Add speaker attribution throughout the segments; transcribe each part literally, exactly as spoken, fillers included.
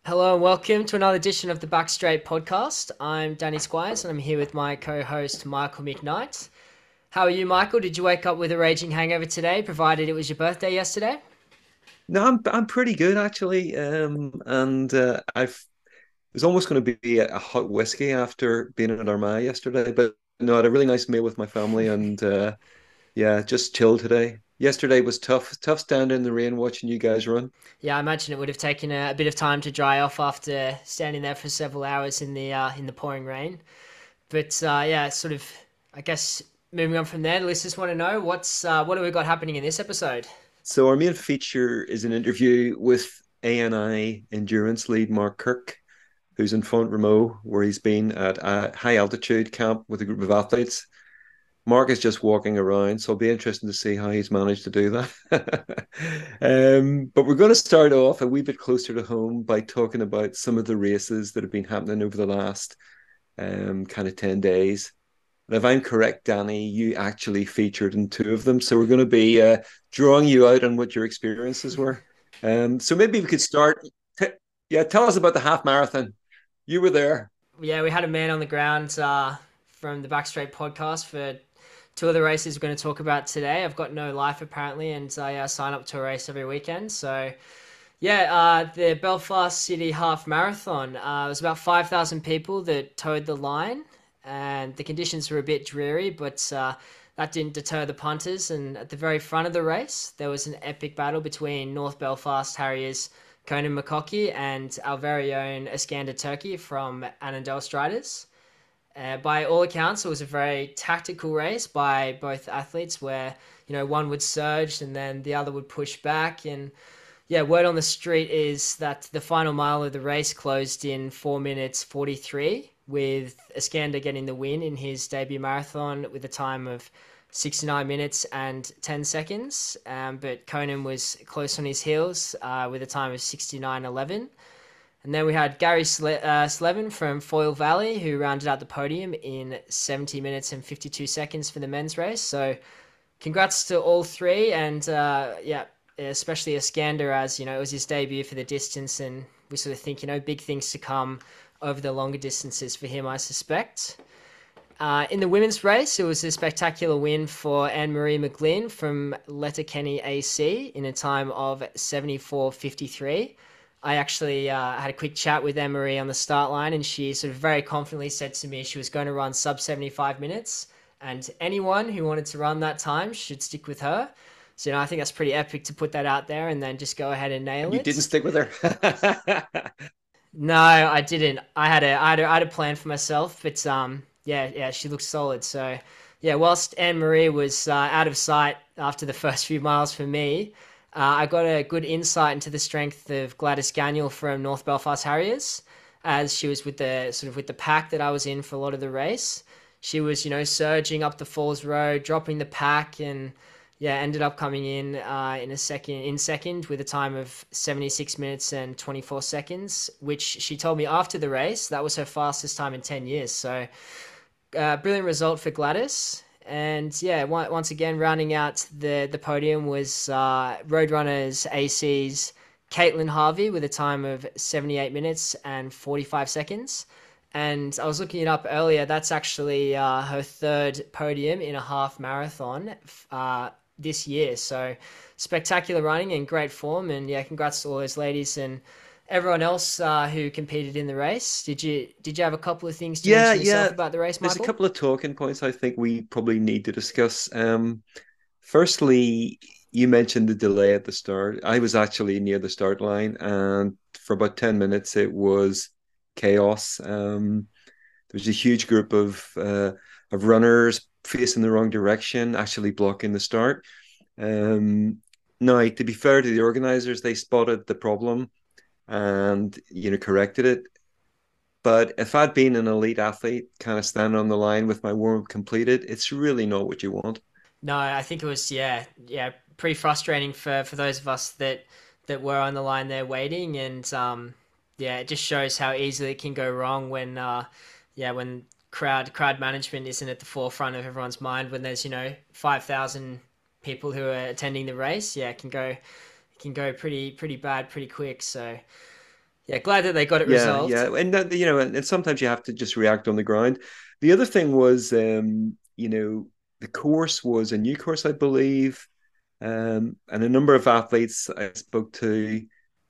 Speaker 1: Hello and welcome to another edition of the Back Straight podcast. I'm Danny Squires and I'm here with my co-host Michael McKnight. How are you, Michael? Did you wake up with a raging hangover today, provided it was your birthday yesterday?
Speaker 2: No, I'm I'm pretty good actually. Um, and uh, I've it was almost going to be a, a hot whiskey after being at Armagh yesterday, but no, I had a really nice meal with my family, and uh, yeah, just chilled today. Yesterday was tough, tough standing in the rain watching you guys run.
Speaker 1: Yeah, I imagine it would have taken a, a bit of time to dry off after standing there for several hours in the uh, in the pouring rain. But uh, yeah, sort of, I guess moving on from there, listeners want to know what's uh, what have we got happening in this episode?
Speaker 2: So our main feature is an interview with A N I endurance lead Mark Kirk, who's in Font Romeu, where he's been at a high altitude camp with a group of athletes. Mark is just walking around, so it'll be interesting to see how he's managed to do that. um, but we're going to start off a wee bit closer to home by talking about some of the races that have been happening over the last um, kind of ten days. And if I'm correct, Danny, you actually featured in two of them. So we're going to be uh, drawing you out on what your experiences were. Um, so maybe we could start. T- yeah, tell us about the half marathon. You were there.
Speaker 1: Yeah, we had a man on the ground uh, from the Back Straight podcast for two of the races we're going to talk about today. I've got no life apparently, and I uh, sign up to a race every weekend. So yeah, uh, the Belfast City Half Marathon. Uh, it was about five thousand people that towed the line, and the conditions were a bit dreary, but uh, that didn't deter the punters. And at the very front of the race, there was an epic battle between North Belfast Harriers Conan McCockey and our very own Iskander Turkey from Annandale Striders. Uh, by all accounts, it was a very tactical race by both athletes where, you know, one would surge and then the other would push back. And yeah, word on the street is that the final mile of the race closed in four minutes forty-three, with Iskander getting the win in his debut marathon with a time of sixty-nine minutes and ten seconds. Um, but Conan was close on his heels uh, with a time of sixty-nine eleven. And then we had Gary Sle- uh, Slevin from Foyle Valley, who rounded out the podium in seventy minutes and fifty-two seconds for the men's race. So congrats to all three. And uh, yeah, especially Iskander, as you know, it was his debut for the distance. And we sort of think, you know, big things to come over the longer distances for him, I suspect. Uh, in the women's race, it was a spectacular win for Anne Marie McGlynn from Letterkenny A C in a time of seventy-four fifty-three. I actually uh, had a quick chat with Anne Marie on the start line, and she sort of very confidently said to me she was going to run sub seventy-five minutes, and anyone who wanted to run that time should stick with her. So, you know, I think that's pretty epic to put that out there and then just go ahead and nail
Speaker 2: And you didn't
Speaker 1: it.
Speaker 2: stick with her.
Speaker 1: No, I didn't. I had a I had a, I had a plan for myself, but um, yeah, yeah, she looks solid. So, yeah, whilst Anne Marie was uh, out of sight after the first few miles for me, uh, I got a good insight into the strength of Gladys Gagnon from North Belfast Harriers, as she was with the sort of with the pack that I was in for a lot of the race. She was, you know, surging up the Falls Road, dropping the pack, and yeah, ended up coming in uh, in a second in second with a time of seventy-six minutes and twenty-four seconds, which she told me after the race that was her fastest time in ten years. So uh, brilliant result for Gladys. And yeah, once again, rounding out the the podium was uh, Roadrunners A C's Caitlin Harvey with a time of seventy-eight minutes and forty-five seconds. And I was looking it up earlier. That's actually uh, her third podium in a half marathon uh, this year. So spectacular running and great form. And yeah, congrats to all those ladies and everyone else uh, who competed in the race. Did you did you have a couple of things to
Speaker 2: Yeah,
Speaker 1: mention
Speaker 2: yeah.
Speaker 1: yourself about the race,
Speaker 2: There's a
Speaker 1: Michael?
Speaker 2: couple of talking points I think we probably need to discuss. Um, firstly, you mentioned the delay at the start. I was actually near the start line, and for about ten minutes, it was chaos. Um, there was a huge group of uh, of runners facing the wrong direction, actually blocking the start. Um, Now, to be fair to the organizers, they spotted the problem and you know corrected it. But if I'd been an elite athlete, kind of standing on the line with my warm up completed, it's really not what you want.
Speaker 1: No, I think it was yeah, yeah, pretty frustrating for for those of us that that were on the line there waiting, and um, yeah, it just shows how easily it can go wrong when uh, yeah, when crowd crowd management isn't at the forefront of everyone's mind when there's you know five thousand people who are attending the race. Yeah, it can go it can go pretty pretty bad pretty quick. So Yeah, glad that they got it
Speaker 2: Yeah,
Speaker 1: resolved.
Speaker 2: yeah, and that, you know, and, and sometimes you have to just react on the ground. The other thing was, um, you know, the course was a new course, I believe, um, and a number of athletes I spoke to,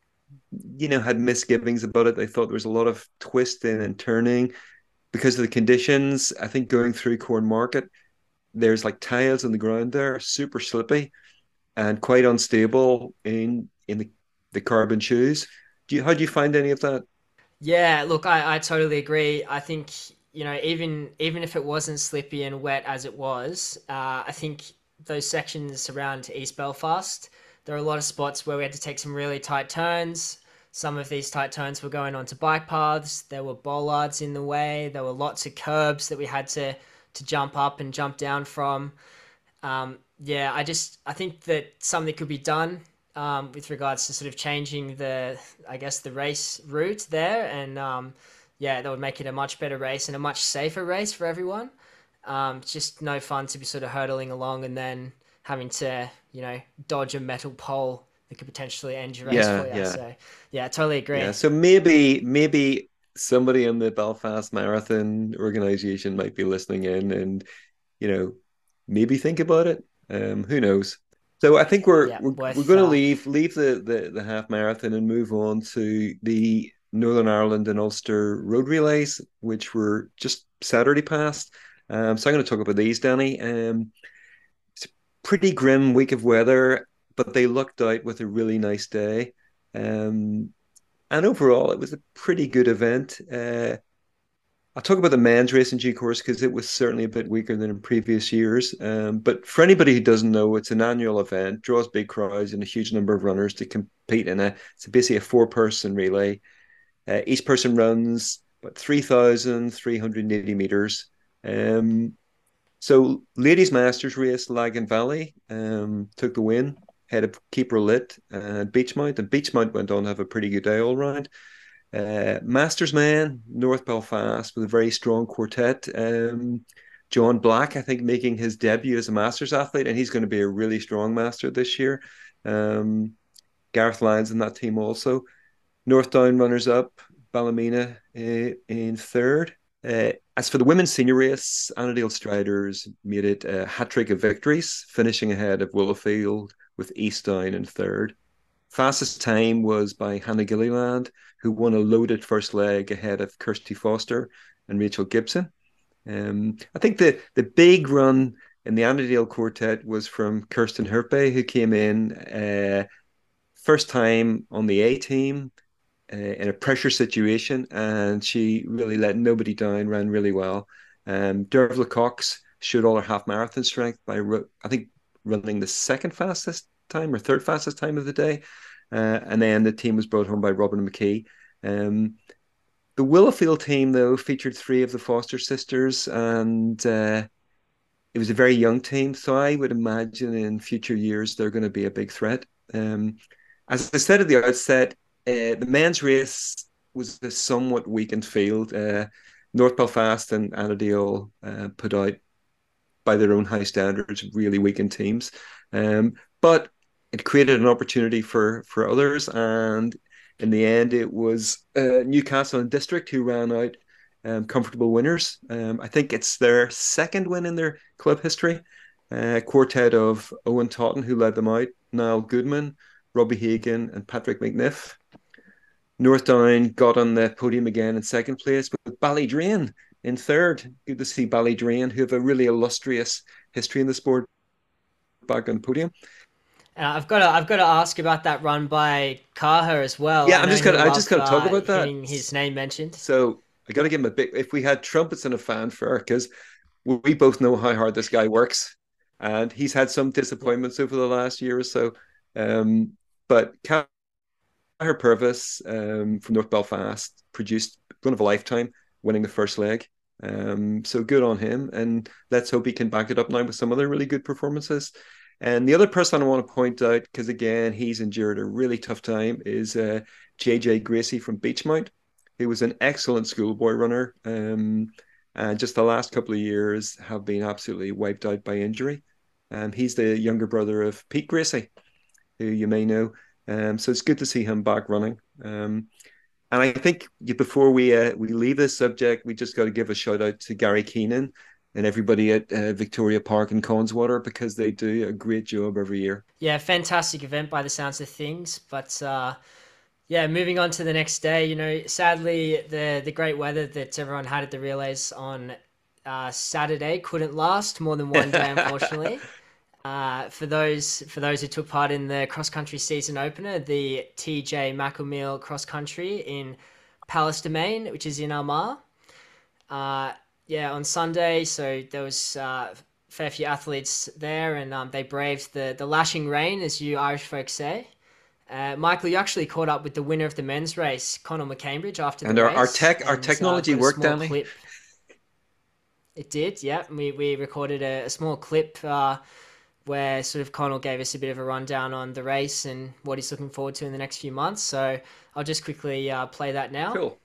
Speaker 2: you know, had misgivings about it. They thought there was a lot of twisting and turning because of the conditions. I think going through Cornmarket, there's like tiles on the ground there, super slippy and quite unstable in in the, the carbon shoes. Do you, how do you find any of that?
Speaker 1: Yeah, look, I, I totally agree. I think, you know, even even if it wasn't slippy and wet as it was, uh, I think those sections around East Belfast, there are a lot of spots where we had to take some really tight turns. Some of these tight turns were going onto bike paths. There were bollards in the way. There were lots of curbs that we had to to jump up and jump down from. Um, yeah, I just I think that something could be done um, with regards to sort of changing the I guess the race route there, and um, yeah, that would make it a much better race and a much safer race for everyone. Um, it's just no fun to be sort of hurtling along and then having to you know dodge a metal pole that could potentially end your race for
Speaker 2: Yeah,
Speaker 1: you.
Speaker 2: yeah.
Speaker 1: So yeah, I totally
Speaker 2: Yeah,
Speaker 1: agree.
Speaker 2: so maybe maybe somebody in the Belfast Marathon organization might be listening in and you know maybe think about it. Um, who knows? So I think we're
Speaker 1: Yeah,
Speaker 2: we're we're
Speaker 1: worth
Speaker 2: going to
Speaker 1: uh,
Speaker 2: leave leave the, the the half marathon and move on to the Northern Ireland and Ulster road relays, which were just Saturday past. Um, so I'm going to talk about these, Danny. Um, it's a pretty grim week of weather, but they lucked out with a really nice day. Um, and overall, it was a pretty good event. Uh, I'll talk about the men's race in due course because it was certainly a bit weaker than in previous years. Um, but for anybody who doesn't know, it's an annual event, draws big crowds and a huge number of runners to compete in a. It's basically a four-person relay. Uh, each person runs about three thousand three hundred eighty meters. Um, so, ladies' masters race, Lagan Valley um, took the win. Head of Keeper Lit and Beachmount, and Beachmount went on to have a pretty good day all round. Uh, Masters man, North Belfast with a very strong quartet. Um, John Black, I think, making his debut as a Masters athlete, and he's going to be a really strong Master this year. Um, Gareth Lyons in that team also. North Down runners up, Ballymena uh, in third. Uh, as for the women's senior race, Annandale Striders made it a hat trick of victories, finishing ahead of Willowfield with Eastdown in third. Fastest time was by Hannah Gilliland, who won a loaded first leg ahead of Kirsty Foster and Rachel Gibson. Um, I think the the big run in the Annandale quartet was from Kirsten Herpe, who came in uh, first time on the A team uh, in a pressure situation, and she really let nobody down, ran really well. Um, Dervla Cox showed all her half marathon strength by, I think, running the second fastest time or third fastest time of the day. Uh, and then the team was brought home by Robin McKee. Um, the Willowfield team, though, featured three of the Foster sisters, and uh, it was a very young team. So I would imagine in future years they're going to be a big threat. Um, as I said at the outset, uh, the men's race was a somewhat weakened field. Uh, North Belfast and Annandale uh, put out, by their own high standards, really weakened teams. Um, but it created an opportunity for for others, and in the end, it was uh, Newcastle and District who ran out um, comfortable winners. Um, I think it's their second win in their club history. Uh, quartet of Owen Totten who led them out, Niall Goodman, Robbie Hagan, and Patrick McNiff. North Down got on the podium again in second place, with Ballydrain in third. Good to see Ballydrain, who have a really illustrious history in the sport, back on the podium.
Speaker 1: And I've got to I've got to ask about that run by Kaha as well.
Speaker 2: Yeah,
Speaker 1: I
Speaker 2: I'm
Speaker 1: know
Speaker 2: just gonna
Speaker 1: he'll
Speaker 2: I just
Speaker 1: love
Speaker 2: gotta talk
Speaker 1: uh,
Speaker 2: about that.
Speaker 1: hearing his name mentioned.
Speaker 2: So I gotta give him a big. If we had trumpets and a fanfare, because we both know how hard this guy works, and he's had some
Speaker 1: Yeah.
Speaker 2: disappointments over the last year or so. Um, but Cahir Purvis um, from North Belfast produced one of a lifetime, winning the first leg. Um, so good on him, and let's hope he can back it up now with some other really good performances. And the other person I want to point out, because again he's endured a really tough time, is uh, J J Gracie from Beachmount, who was an excellent schoolboy runner, um, and just the last couple of years have been absolutely wiped out by injury. Um, he's the younger brother of Pete Gracie, who you may know. Um, so it's good to see him back running. Um, And I think before we uh, we leave this subject, we just got to give a shout out to Gary Keenan and everybody at uh, Victoria Park in Connswater because they do a great job every year.
Speaker 1: Yeah, fantastic event by the sounds of things. But uh, yeah, moving on to the next day, you know, sadly, the the great weather that everyone had at the relays on uh, Saturday couldn't last more than one day, unfortunately. Uh, for those for those who took part in the cross country season opener, the T J McElmeal cross country in Palace Domain, which is in Armagh. Uh, yeah, on Sunday, so there was uh, a fair few athletes there, and um, they braved the the lashing rain, as you Irish folks say. Uh, Michael, you actually caught up with the winner of the men's race, Conor McCambridge, after the
Speaker 2: And our, our
Speaker 1: race,
Speaker 2: tech our
Speaker 1: and uh,
Speaker 2: technology
Speaker 1: got a
Speaker 2: worked,
Speaker 1: small
Speaker 2: Danny.
Speaker 1: clip. It did, yeah. We we recorded a, a small clip uh, where sort of Connell gave us a bit of a rundown on the race and what he's looking forward to in the next few months. So I'll just quickly uh, play that now.
Speaker 2: Cool.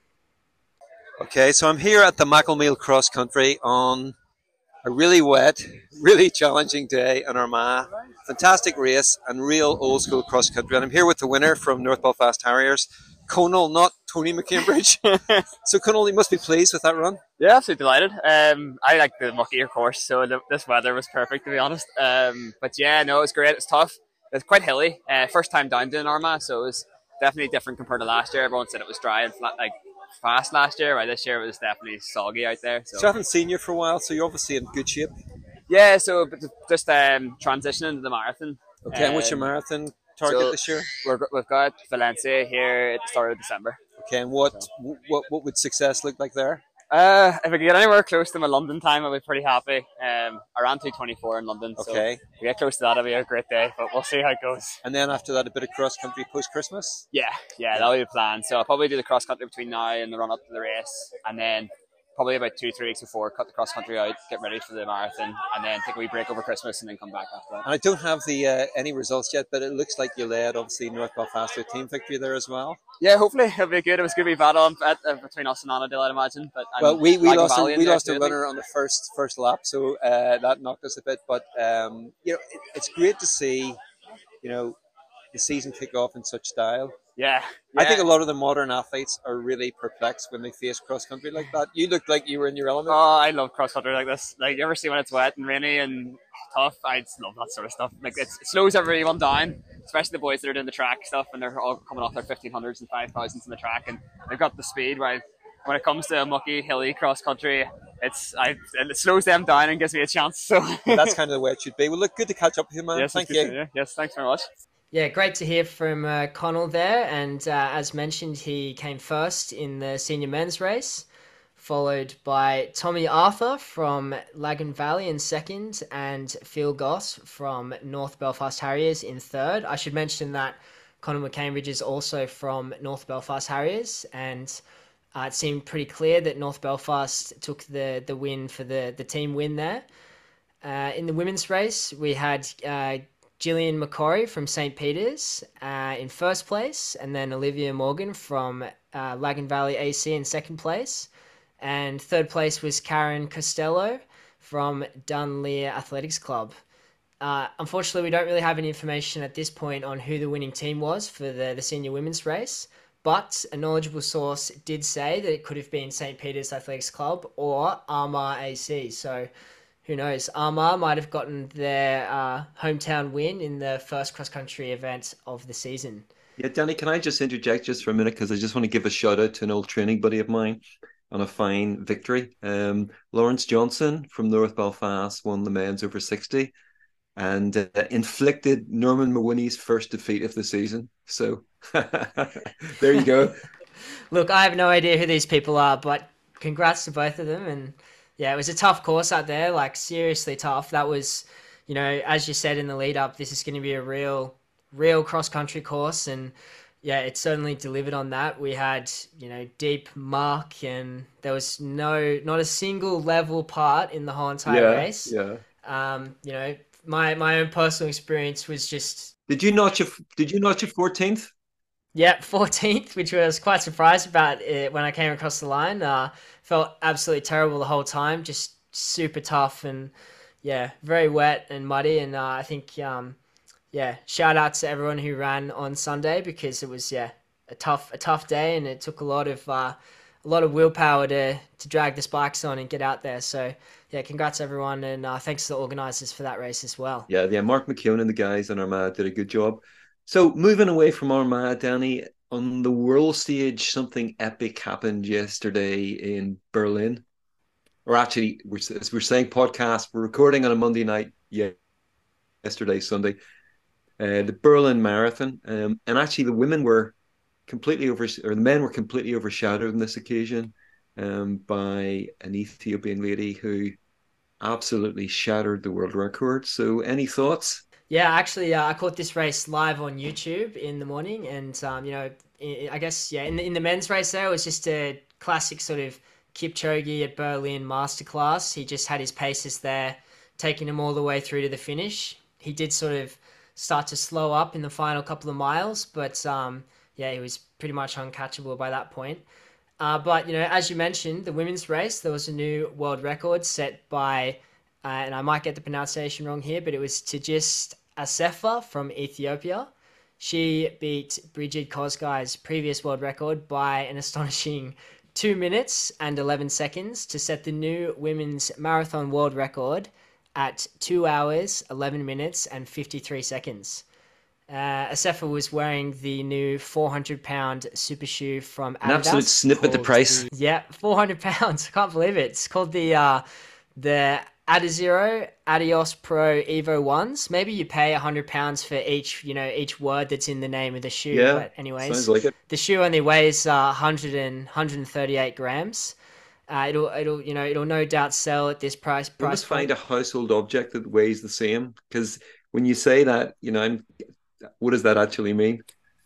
Speaker 2: Okay, so I'm here at the Macklemeal Cross Country on a really wet, really challenging day in Armagh. Fantastic race and real old school cross country. And I'm here with the winner from North Belfast Harriers, Conal, not Tony McCambridge. So Conal, you must be pleased with that run.
Speaker 3: Yeah, absolutely delighted. Um, I like the muckier course, so the, this weather was perfect to be honest. Um, but yeah, no, it was great. It's tough. It's quite hilly. Uh, first time down to Armagh, so it was definitely different compared to last year. Everyone said it was dry and flat, like fast last year. Right, this year it was definitely soggy out there. So,
Speaker 2: So I haven't seen you for a while, so you're obviously in good shape.
Speaker 3: yeah, so just um, transitioning to the marathon.
Speaker 2: Okay, and what's your
Speaker 3: Um,
Speaker 2: marathon target
Speaker 3: so
Speaker 2: this year?
Speaker 3: We're, we've got Valencia here at the start of December.
Speaker 2: Okay, and what
Speaker 3: So.
Speaker 2: what what would success look like there?
Speaker 3: Uh, if I could get anywhere close to my London time, I'll be pretty happy. Um, I ran two twenty-four in London, so
Speaker 2: Okay,
Speaker 3: if we get close to that, it'll be a great day. But we'll see how it goes.
Speaker 2: and then after that, a bit of cross country post Christmas.
Speaker 3: Yeah, yeah, that'll be the plan. So I'll probably do the cross country between now and the run up to the race, and then probably about two, three weeks before, cut the cross country out, get ready for the marathon, and then take a wee break over Christmas, and then come back after that.
Speaker 2: And I don't have the uh, any results yet, but it looks like you led obviously North Belfast to a team victory there as well.
Speaker 3: Yeah, hopefully it'll be good. It was going to be battle at, uh, between us and Annandale, I'd imagine. But I'm
Speaker 2: Well, we, we
Speaker 3: Lagan
Speaker 2: lost a,
Speaker 3: Valley in
Speaker 2: we
Speaker 3: there
Speaker 2: lost
Speaker 3: too,
Speaker 2: a
Speaker 3: I think.
Speaker 2: runner on the first first lap, so uh, that knocked us a bit. But um, you know, it, it's great to see, you know, the season kick off in such style.
Speaker 3: Yeah,
Speaker 2: I
Speaker 3: yeah.
Speaker 2: think a lot of the modern athletes are really perplexed when they face cross country like that. You looked like you were in your element.
Speaker 3: Oh, I love cross country like this. Like, you ever see when it's wet and rainy and tough? I just love that sort of stuff. Like, it's, it slows everyone down, especially the boys that are doing the track stuff, and they're all coming off their fifteen hundreds and five thousands in the track, and they've got the speed. While when it comes to mucky, hilly cross country, it's I it slows them down and gives me a chance. So
Speaker 2: That's kind of the way it should be. Well, look, good to catch up with you, man.
Speaker 3: yes,
Speaker 2: Thank
Speaker 3: it's good
Speaker 2: you.
Speaker 3: to you. Yes, thanks very much.
Speaker 1: Yeah, great to hear from uh, Connell there. And uh, as mentioned, he came first in the senior men's race, followed by Tommy Arthur from Lagan Valley in second, and Phil Goss from North Belfast Harriers in third. I should mention that Conor McCambridge is also from North Belfast Harriers, and uh, it seemed pretty clear that North Belfast took the, the win for the, the team win there. Uh, in the women's race, we had uh, Gillian McCorry from Saint Peter's uh, in first place, and then Olivia Morgan from uh, Lagan Valley A C in second place. And third place was Karen Costello from Dunleer Athletics Club. Uh, unfortunately, we don't really have any information at this point on who the winning team was for the, the senior women's race, but a knowledgeable source did say that it could have been Saint Peter's Athletics Club or Armagh A C. So who knows? Armagh might have gotten their uh, hometown win in the first cross-country event of the season.
Speaker 2: Yeah, Danny, can I just interject just for a minute? Because I just want to give a shout out to an old training buddy of mine on a fine victory. Um, Lawrence Johnson from North Belfast won the men's over sixty and uh, inflicted Norman Mawhinney's first defeat of the season. So there you go.
Speaker 1: Look, I have no idea who these people are, but congrats to both of them. And yeah, it was a tough course out there, like seriously tough. That was, you know, as you said in the lead up, this is going to be a real, real cross country course. And yeah, it certainly delivered on that. We had, you know, deep muck, and there was no, not a single level part in the whole entire
Speaker 2: Yeah,
Speaker 1: race.
Speaker 2: yeah.
Speaker 1: Um, you know, my, my own personal experience was just,
Speaker 2: Did you notch a Did you notch a fourteenth?
Speaker 1: yeah, fourteenth, which I was quite surprised about it when I came across the line. Uh, felt absolutely terrible the whole time, just super tough and yeah, very wet and muddy. And uh, I think, um, yeah, shout out to everyone who ran on Sunday because it was, yeah, a tough a tough day, and it took a lot of uh, a lot of willpower to to drag the spikes on and get out there. So yeah, congrats everyone, and uh, thanks to the organisers for that race as well.
Speaker 2: Yeah, yeah, Mark McKeown and the guys in Armagh did a good job. So moving away from Armagh, Danny, on the world stage, something epic happened yesterday in Berlin. Or actually, we're, as we're saying podcast, we're recording on a Monday night. Yeah, yesterday, Sunday, uh, the Berlin Marathon, um, and actually the women were completely over, or the men were completely overshadowed on this occasion um, by an Ethiopian lady who absolutely shattered the world record. So, any thoughts?
Speaker 1: Yeah, actually, uh, I caught this race live on YouTube in the morning, and um, you know, I guess yeah, in the, in the men's race there, it was just a classic sort of Kipchoge at Berlin masterclass. He just had his paces there, taking him all the way through to the finish. He did sort of start to slow up in the final couple of miles, but um, yeah, he was pretty much uncatchable by that point. Uh, but, you know, as you mentioned, the women's race, there was a new world record set by, uh, and I might get the pronunciation wrong here, but it was Tigist Assefa from Ethiopia. She beat Brigid Kosgei's previous world record by an astonishing two minutes and eleven seconds to set the new women's marathon world record at two hours, eleven minutes and fifty-three seconds. Uh, Assefa was wearing the new four hundred pound super shoe from Adidas.
Speaker 2: An absolute snip at the price.
Speaker 1: The, yeah, four hundred pounds. I can't believe it. It's called the uh, the Adizero Adios Pro Evo ones. Maybe you pay one hundred pounds for each, you know, each word that's in the name of the shoe.
Speaker 2: Yeah,
Speaker 1: but anyways,
Speaker 2: sounds like it.
Speaker 1: The shoe only weighs uh, one hundred and one hundred thirty-eight grams. Uh, it'll, it'll, you know, it'll no doubt sell at this price.
Speaker 2: You
Speaker 1: price
Speaker 2: must find a household object that weighs the same, because when you say that, you know, I'm, what does that actually mean?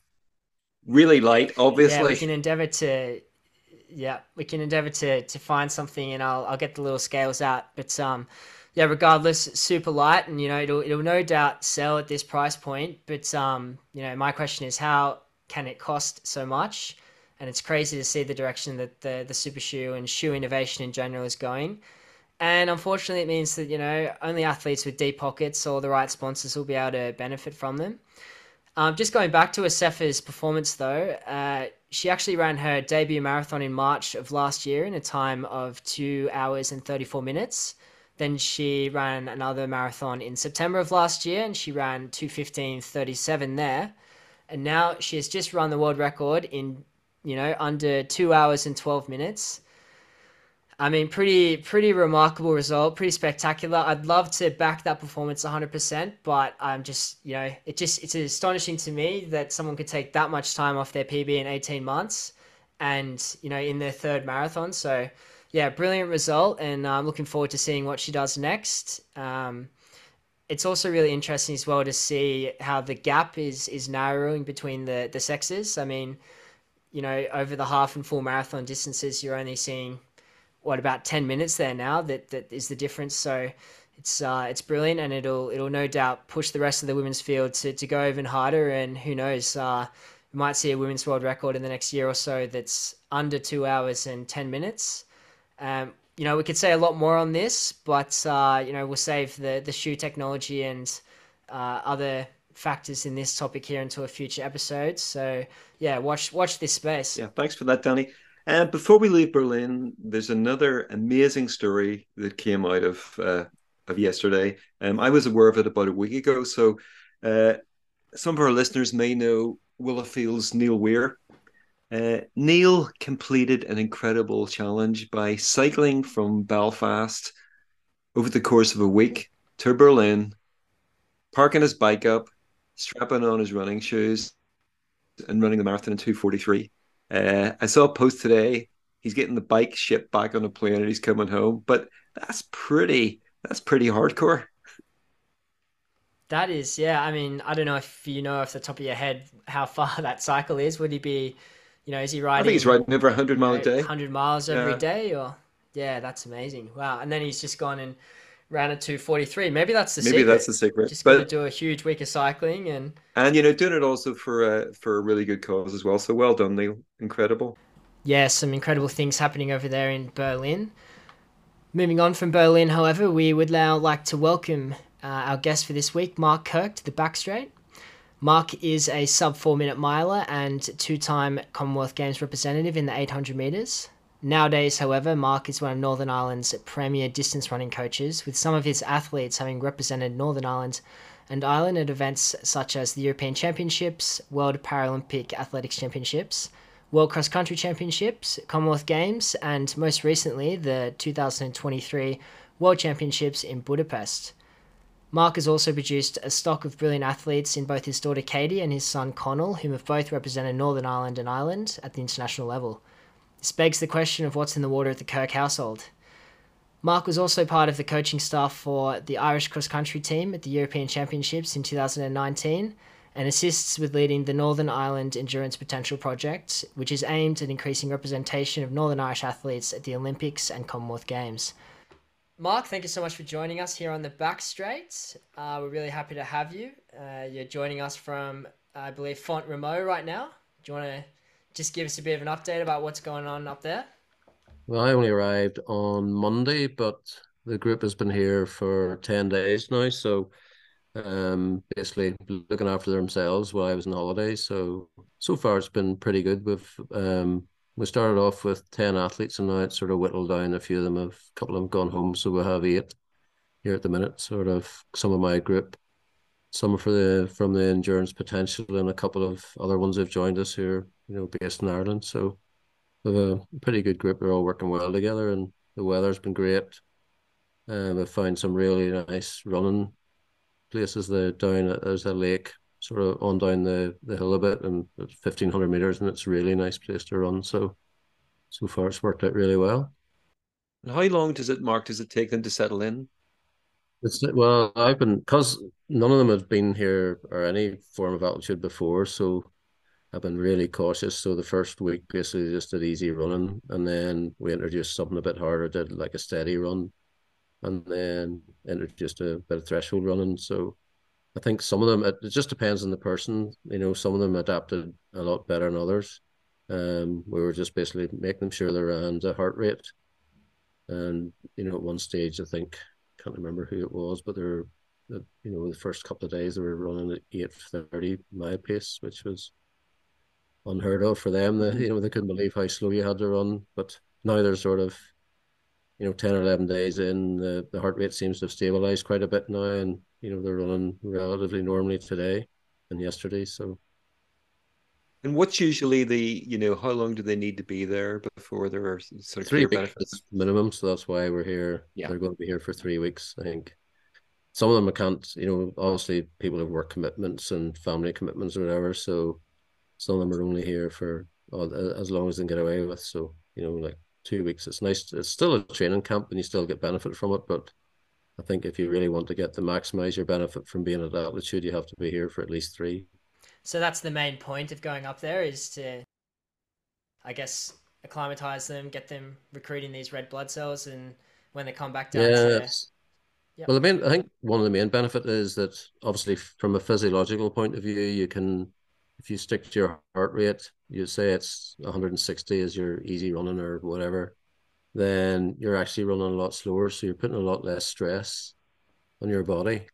Speaker 2: Really light, obviously.
Speaker 1: Yeah, we can endeavor to, yeah, we can endeavor to to find something, and I'll I'll get the little scales out. But um, yeah, regardless, super light, and you know, it'll it'll no doubt sell at this price point. But um, you know, my question is, how can it cost so much? And it's crazy to see the direction that the, the super shoe and shoe innovation in general is going. And unfortunately, it means that, you know, only athletes with deep pockets or the right sponsors will be able to benefit from them. Um, just going back to Assefa's performance, though, uh, she actually ran her debut marathon in March of last year in a time of two hours and thirty-four minutes. Then she ran another marathon in September of last year, and she ran two fifteen thirty-seven there. And now she has just run the world record in, you know, under two hours and twelve minutes. I mean, pretty, pretty remarkable result, pretty spectacular. I'd love to back that performance one hundred percent, but I'm just, you know, it just, it's astonishing to me that someone could take that much time off their P B in eighteen months and, you know, in their third marathon. So yeah, brilliant result. And I'm looking forward to seeing what she does next. Um, it's also really interesting as well to see how the gap is, is narrowing between the, the sexes. I mean, you know, over the half and full marathon distances, you're only seeing what, about ten minutes there now. That that is the difference. So it's uh, it's brilliant, and it'll it'll no doubt push the rest of the women's field to, to go even harder. And who knows, uh, we might see a women's world record in the next year or so that's under two hours and ten minutes. Um, you know, we could say a lot more on this, but uh, you know, we'll save the the shoe technology and uh, other factors in this topic here into a future episode. So yeah, watch watch this space.
Speaker 2: Yeah, thanks for that, Danny. And uh, before we leave Berlin, there's another amazing story that came out of uh, of yesterday. Um, I was aware of it about a week ago. So uh, some of our listeners may know Willowfield's Neil Weir. Uh, Neil completed an incredible challenge by cycling from Belfast over the course of a week to Berlin, parking his bike up, strapping on his running shoes, and running the marathon in two forty-three. Uh, I saw a post today. He's getting the bike shipped back on a plane and he's coming home. But that's pretty. That's pretty hardcore.
Speaker 1: That is, yeah. I mean, I don't know if you know off the top of your head how far that cycle is. Would he be, you know, is he riding?
Speaker 2: I think he's riding over one hundred miles a day.
Speaker 1: one hundred miles every
Speaker 2: yeah.
Speaker 1: day, or yeah, that's amazing. Wow. And then he's just gone and ran a two forty-three. Maybe that's the
Speaker 2: Maybe
Speaker 1: secret.
Speaker 2: that's the secret.
Speaker 1: Just
Speaker 2: but,
Speaker 1: going to do a huge week of cycling and
Speaker 2: and you know, doing it also for a for a really good cause as well. So well done, Neil. Incredible.
Speaker 1: Yeah, some incredible things happening over there in Berlin. Moving on from Berlin, however, we would now like to welcome uh, our guest for this week, Mark Kirk, to the Backstraight. Mark is a sub four minute miler and two time Commonwealth Games representative in the eight hundred metres. Nowadays, however, Mark is one of Northern Ireland's premier distance running coaches, with some of his athletes having represented Northern Ireland and Ireland at events such as the European Championships, World Paralympic Athletics Championships, World Cross Country Championships, Commonwealth Games, and most recently the two thousand twenty-three World Championships in Budapest. Mark has also produced a stock of brilliant athletes in both his daughter Katie and his son Connell, whom have both represented Northern Ireland and Ireland at the international level. This begs the question of what's in the water at the Kirk household. Mark was also part of the coaching staff for the Irish cross-country team at the European Championships in two thousand nineteen and assists with leading the Northern Ireland Endurance Potential Project, which is aimed at increasing representation of Northern Irish athletes at the Olympics and Commonwealth Games. Mark, thank you so much for joining us here on the Back Straight. Uh, we're really happy to have you. Uh, you're joining us from, I believe, Font Romeu right now. Do you want to just give us a bit of an update about what's going on up there?
Speaker 4: Well, I only arrived on Monday, but the group has been here for ten days now. So um, basically looking after themselves while I was on holiday. So, so far it's been pretty good. We've, um, we started off with ten athletes and now it's sort of whittled down. A few of them have, a couple of them gone home. So we'll have eight here at the minute, sort of some of my group, some for the, from the Endurance Potential and a couple of other ones have joined us who are, you know, based in Ireland. So we have a pretty good group. They're all working well together and the weather's been great. Um, we've found some really nice running places. The down there's a lake sort of on down the, the hill a bit and it's fifteen hundred meters and it's a really nice place to run. So, so far it's worked out really well.
Speaker 2: And how long does it, Mark, does it take them to settle in?
Speaker 4: It's, well, I've been, because none of them have been here or any form of altitude before, so I've been really cautious. So the first week basically just did easy running and then we introduced something a bit harder, did like a steady run and then introduced a bit of threshold running. So I think some of them, it, it just depends on the person. You know, some of them adapted a lot better than others. Um, we were just basically making them sure they ran the heart rate. And, you know, at one stage, I think, can't remember who it was, but they were, you know, the first couple of days they were running at eight thirty mile pace, which was unheard of for them. They, you know, they couldn't believe how slow you had to run. But now they're sort of, you know, ten or eleven days in, the, the heart rate seems to have stabilized quite a bit now. And, you know, they're running relatively normally today and yesterday. So.
Speaker 2: And what's usually the, you know, how long do they need to be there before there are sort of
Speaker 4: three
Speaker 2: clear
Speaker 4: weeks
Speaker 2: benefits?
Speaker 4: minimum. So that's why we're here.
Speaker 2: Yeah.
Speaker 4: They're going to be here for three weeks, I think. Some of them I can't, you know, obviously people have work commitments and family commitments or whatever. So some of them are only here for oh, as long as they can get away with. So, you know, like two weeks. It's nice. It's still a training camp and you still get benefit from it. But I think if you really want to get to maximize your benefit from being at altitude, you have to be here for at least three.
Speaker 1: So that's the main point of going up there, is to, I guess, acclimatize them, get them recruiting these red blood cells, and when they come back down
Speaker 4: yeah,
Speaker 1: to...
Speaker 4: Yep. Well, the main, I think one of the main benefit is that obviously from a physiological point of view, you can, if you stick to your heart rate, you say it's one hundred sixty as your easy running or whatever, then you're actually running a lot slower. So you're putting a lot less stress on your body.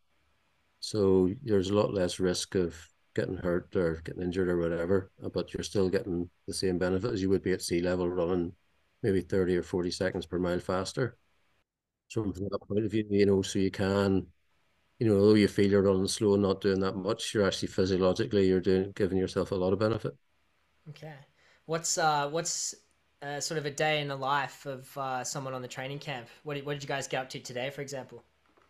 Speaker 4: So there's a lot less risk of getting hurt or getting injured or whatever, but you're still getting the same benefit as you would be at sea level running maybe thirty or forty seconds per mile faster. So from that point of view, you know, so you can, you know, although you feel you're running slow and not doing that much, you're actually physiologically, you're doing, giving yourself a lot of benefit.
Speaker 1: Okay. What's, uh, what's uh, sort of a day in the life of uh, someone on the training camp? What did, what did you guys get up to today, for example?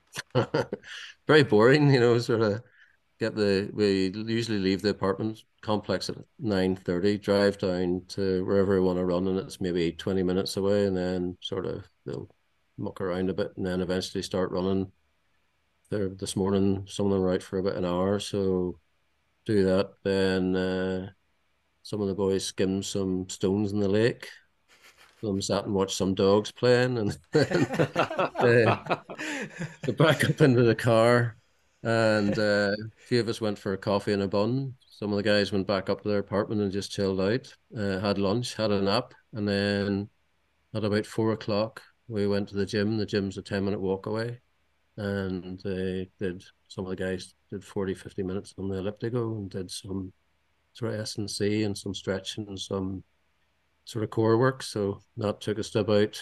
Speaker 4: Very boring, you know, sort of get the, we usually leave the apartment complex at nine thirty, drive down to wherever we want to run, and it's maybe twenty minutes away, and then sort of they'll muck around a bit and then eventually start running. There this morning, some of them were out for about an hour, so do that. Then uh, some of the boys skimmed some stones in the lake. Some sat and watched some dogs playing, and then uh, back up into the car. And uh, a few of us went for a coffee and a bun. Some of the guys went back up to their apartment and just chilled out, uh, had lunch, had a nap, and then at about four o'clock, we went to the gym. The gym's a ten minute walk away. And they did, some of the guys did forty, fifty minutes on the elliptical and did some sort of S and C and some stretching and some sort of core work. So that took us to about,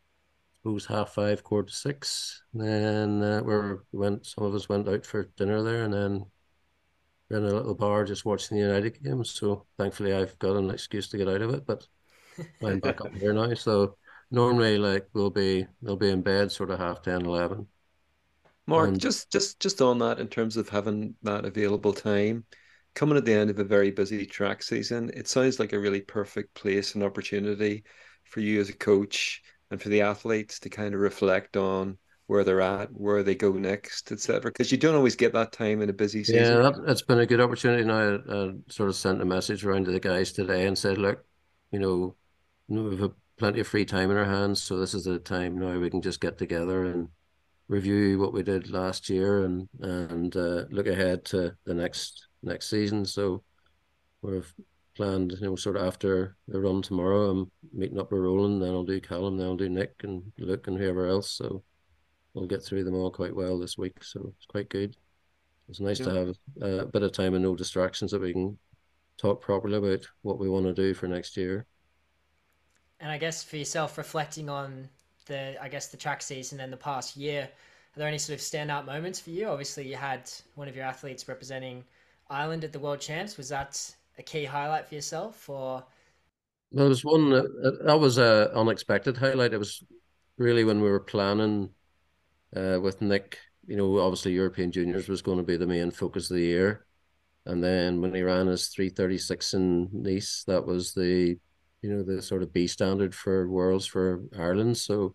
Speaker 4: I suppose, half five, quarter to six. And then uh, we went, some of us went out for dinner there, and then we're in a little bar just watching the United game. So thankfully I've got an excuse to get out of it, but I'm back up here now. So normally like we'll be we'll be in bed sort of half ten, eleven.
Speaker 2: Mark,
Speaker 4: And
Speaker 2: just just just on that, in terms of having that available time, coming at the end of a very busy track season, it sounds like a really perfect place and opportunity for you as a coach and for the athletes to kind of reflect on where they're at, where they go next, et cetera. Because you don't always get that time in a busy
Speaker 4: yeah,
Speaker 2: season.
Speaker 4: that, it's been a good opportunity. Now I, I sort of sent a message around to the guys today and said, look, you know, we've had plenty of free time in our hands, so this is the time now we can just get together and review what we did last year and and uh, look ahead to the next next season. So we've planned, you know, sort of after the run tomorrow, I'm meeting up with Roland, then I'll do Callum, then I'll do Nick and Luke and whoever else. So we'll get through them all quite well this week. So it's quite good. It's nice to
Speaker 2: Yeah.
Speaker 4: have a bit of time and no distractions that we can talk properly about what we want to do for next year.
Speaker 1: And I guess for yourself, reflecting on the, I guess the track season and the past year, are there any sort of standout moments for you? Obviously, you had one of your athletes representing Ireland at the World Champs. Was that a key highlight for yourself, or?
Speaker 4: There was one that, that was a unexpected highlight. It was really when we were planning uh, with Nick. You know, obviously European Juniors was going to be the main focus of the year, and then when he ran his three thirty-six in Nice, that was the, you know, the sort of B standard for Worlds for Ireland. So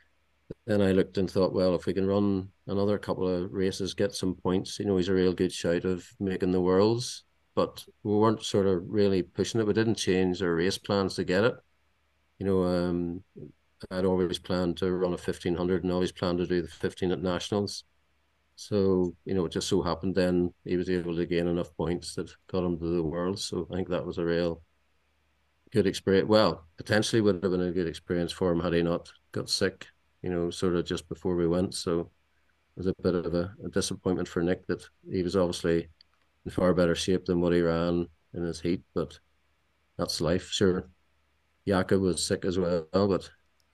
Speaker 4: then I looked and thought, well, if we can run another couple of races, get some points, you know, he's a real good shout of making the Worlds. But we weren't sort of really pushing it. We didn't change our race plans to get it. You know, um, I'd always planned to run a fifteen hundred and always planned to do the fifteen at Nationals. So, you know, it just so happened then he was able to gain enough points that got him to the Worlds. So I think that was a real good experience. Well, potentially would have been a good experience for him had he not got sick, you know, sort of just before we went. So it was a bit of a, a disappointment for Nick that he was obviously in far better shape than what he ran in his heat, but that's life. Sure, Jakob was sick as well, but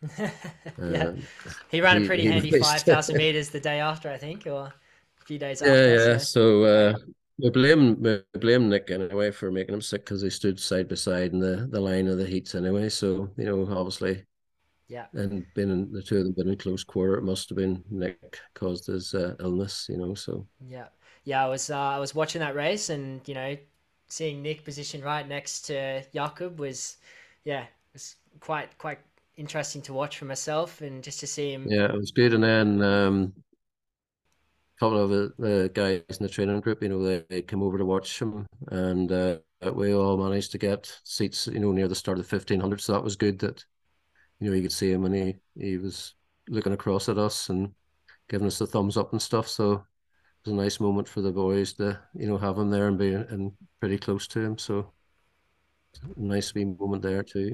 Speaker 1: Yeah,
Speaker 4: uh,
Speaker 1: he ran a
Speaker 4: he
Speaker 1: pretty
Speaker 4: he
Speaker 1: handy
Speaker 4: was
Speaker 1: five thousand meters the day after, I think, or a few days
Speaker 4: yeah,
Speaker 1: after.
Speaker 4: yeah.
Speaker 1: So
Speaker 4: So uh, we blame we blame Nick anyway for making him sick because they stood side by side in the, the line of the heats anyway. So you know, obviously,
Speaker 1: yeah,
Speaker 4: and been in, the two of them been in close quarter. It must have been Nick caused his uh, illness, you know. So
Speaker 1: yeah, yeah. I was uh, I was watching that race, and you know, seeing Nick positioned right next to Jakob was, yeah, it was quite quite interesting to watch for myself, and just to see him.
Speaker 4: yeah, it was good. And then um, a couple of the, the guys in the training group, you know, they, they came over to watch him, and uh, we all managed to get seats, you know, near the start of the fifteen hundred. So that was good that, you know, you could see him and he he was looking across at us and giving us the thumbs up and stuff. So it was a nice moment for the boys to, you know, have him there and be and pretty close to him. So nice wee moment there too.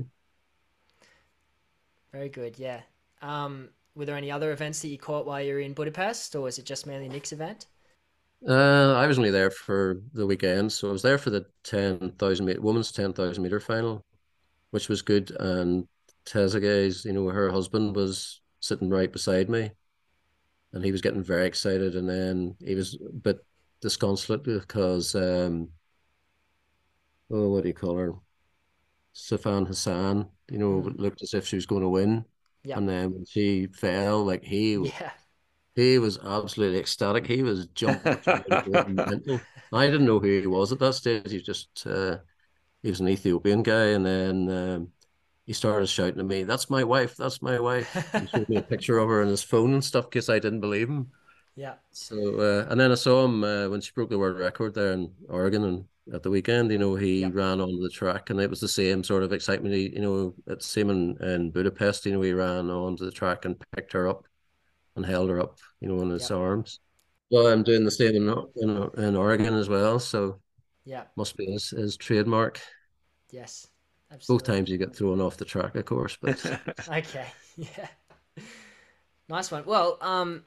Speaker 1: Very good, yeah. Um, were there any other events that you caught while you were in Budapest, or was it just mainly Nick's event?
Speaker 4: Uh, I was only there for the weekend, so I was there for the ten thousand meter women's ten thousand meter final, which was good. And Tezagay's, you know, her husband was sitting right beside me, and he was getting very excited. And then he was a bit disconsolate because, um, oh, what do you call her? Sifan Hassan, you know,
Speaker 1: Mm,
Speaker 4: looked as if she was going to win.
Speaker 1: yeah,
Speaker 4: And then when she fell, like he
Speaker 1: yeah,
Speaker 4: he was absolutely ecstatic. He was jumping around mental. I didn't know who he was at that stage. He just uh, he was an Ethiopian guy, and then um, he started shouting at me, "That's my wife! That's my wife!" He showed me a picture of her on his phone and stuff because I didn't believe him.
Speaker 1: yeah,
Speaker 4: So, uh, and then I saw him uh, when she broke the world record there in Oregon and at the weekend. You know, he
Speaker 1: yeah,
Speaker 4: ran onto the track, and it was the same sort of excitement. He, you know, it's the same in, in Budapest. You know, he ran onto the track and picked her up and held her up, you know, in his
Speaker 1: yeah,
Speaker 4: arms. Well, I'm doing the same in in, in Oregon as well, so
Speaker 1: yeah,
Speaker 4: must be his, his trademark.
Speaker 1: yes,
Speaker 4: Both
Speaker 1: absolutely.
Speaker 4: times you get thrown off the track, of course, but
Speaker 1: Okay, yeah, nice one. Well, um,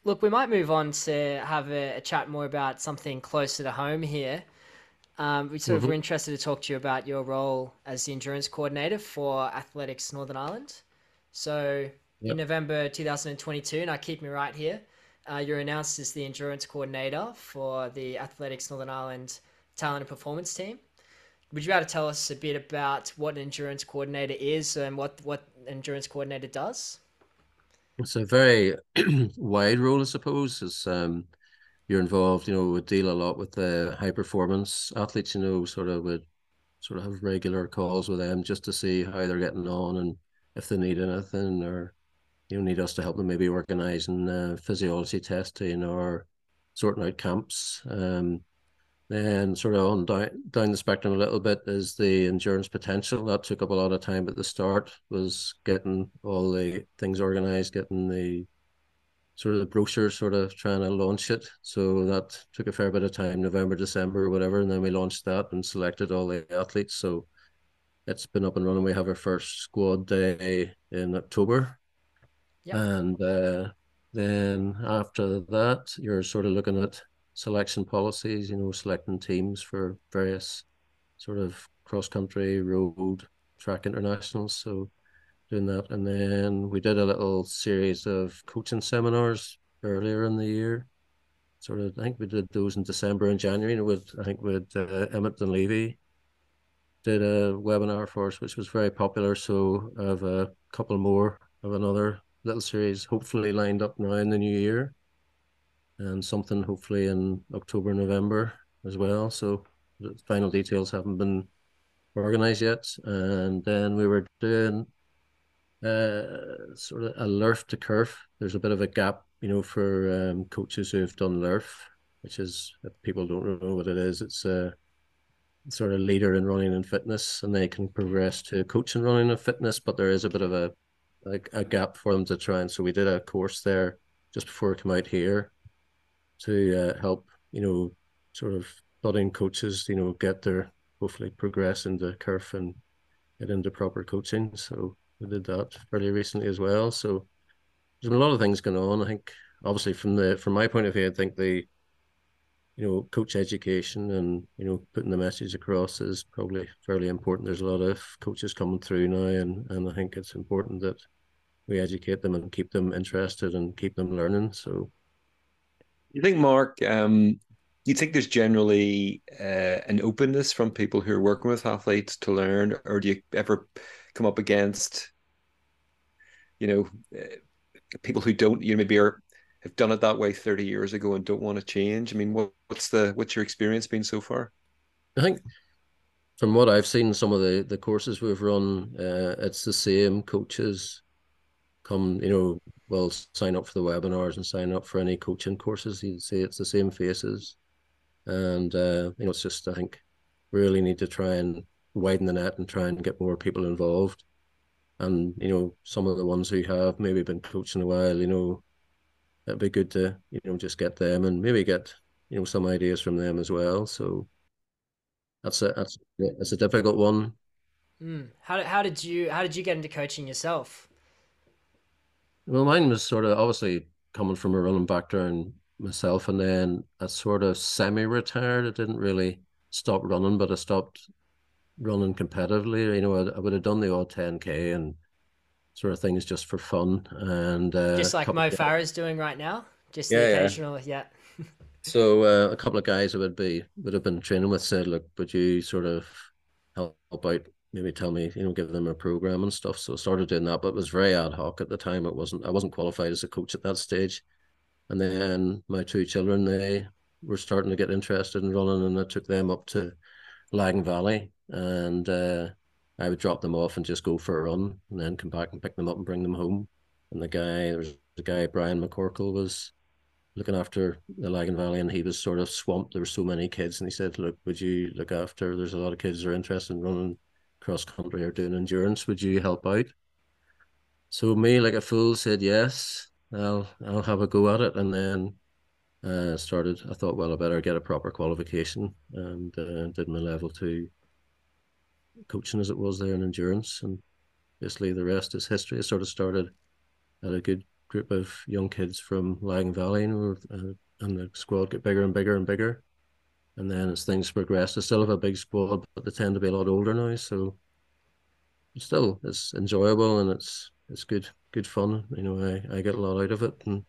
Speaker 1: look, we might move on to have a, a chat more about something closer to home here. Um, we sort of
Speaker 4: Mm-hmm.
Speaker 1: were interested to talk to you about your role as the endurance coordinator for Athletics Northern Ireland. So in
Speaker 4: Yep.
Speaker 1: November two thousand twenty-two, and I keep me right here, uh, you're announced as the endurance coordinator for the Athletics Northern Ireland talent and performance team. Would you be able to tell us a bit about what an endurance coordinator is and what what an endurance coordinator does?
Speaker 4: It's a very wide role, I suppose. Is um, You're involved, you know, would deal a lot with the high performance athletes, you know, sort of would sort of have regular calls with them just to see how they're getting on and if they need anything or you know need us to help them maybe organising uh, physiology testing or sorting out camps. Um, then sort of on down, down the spectrum a little bit is the endurance potential. That took up a lot of time at the start, was getting all the things organised, getting the sort of the brochure, sort of trying to launch it. So that took a fair bit of time, November, December, or whatever. And then we launched that and selected all the athletes. So it's been up and running. We have our first squad day in October.
Speaker 1: Yep.
Speaker 4: And uh, then after that, you're sort of looking at selection policies, you know, selecting teams for various sort of cross country, road, track internationals. So doing that. And then we did a little series of coaching seminars earlier in the year. Sort of, I think we did those in December and January. And with, I think with uh, Emmett Dunleavy did a webinar for us, which was very popular. So I have a couple more of another little series, hopefully lined up now in the new year, and something hopefully in October, November as well. So the final details haven't been organized yet. And then we were doing uh, sort of a L U R F to curve. There's a bit of a gap, you know, for um, coaches who've done L U R F, which is, if people don't know what it is, it's a sort of leader in running and fitness, and they can progress to coaching running and fitness, but there is a bit of a, a, a gap for them to try. And so we did a course there just before we come out here to uh, help, you know, sort of budding coaches, you know, get their, hopefully progress into curve and get into proper coaching. So we did that fairly recently as well. So there's been a lot of things going on. I think obviously from the from my point of view, I think the you know coach education and you know putting the message across is probably fairly important. There's a lot of coaches coming through now, and and I think it's important that we educate them and keep them interested and keep them learning. So
Speaker 2: You think, Mark, um, you think there's generally uh, an openness from people who are working with athletes to learn, or do you ever come up against, you know, uh, people who don't, you know, maybe are have done it that way thirty years ago and don't want to change? I mean, what, what's the what's your experience been so far?
Speaker 4: I think from what I've seen, some of the the courses we've run, uh, it's the same coaches come, you know, well, sign up for the webinars and sign up for any coaching courses. You'd say it's the same faces. And, uh, you know, it's just, I think, really need to try and widen the net and try and get more people involved. And, you know, some of the ones who have maybe been coaching a while, you know, it'd be good to, you know, just get them and maybe get, you know, some ideas from them as well. So that's a, that's, that's a difficult one.
Speaker 1: Mm. How, how did you how did you get into coaching yourself?
Speaker 4: Well, mine was sort of obviously coming from a running background myself, and then I sort of semi-retired. I didn't really stop running, but I stopped running competitively. You know, I, I would have done the odd ten K and sort of things just for fun. And uh,
Speaker 1: Just
Speaker 4: a
Speaker 1: like
Speaker 4: couple
Speaker 1: Mo
Speaker 4: of,
Speaker 1: Farah's doing right now? Just the
Speaker 4: yeah, yeah.
Speaker 1: occasional, yeah.
Speaker 4: So uh, a couple of guys I would be would have been training with said, look, would you sort of help out? Maybe tell me, you know, give them a program and stuff. So I started doing that, but it was very ad hoc at the time. It wasn't I wasn't qualified as a coach at that stage. And then my two children, they were starting to get interested in running, and I took them up to Lagan Valley, and uh, I would drop them off and just go for a run, and then come back and pick them up and bring them home. And the guy, there was the guy Brian McCorkle was looking after the Lagan Valley, and he was sort of swamped. There were so many kids, and he said, "Look, would you look after? There's a lot of kids that are interested in running cross country or doing endurance. Would you help out?" So me, like a fool, said yes. I'll I'll have a go at it, and then uh, started. I thought, well, I better get a proper qualification, and uh, did my level two coaching as it was there in endurance, and basically the rest is history. I sort of started at a good group of young kids from Lagan Valley, you know, uh, and the squad get bigger and bigger and bigger. And then as things progress, they still have a big squad, but they tend to be a lot older now. So still, it's enjoyable and it's it's good good fun. You know, I, I get a lot out of it. And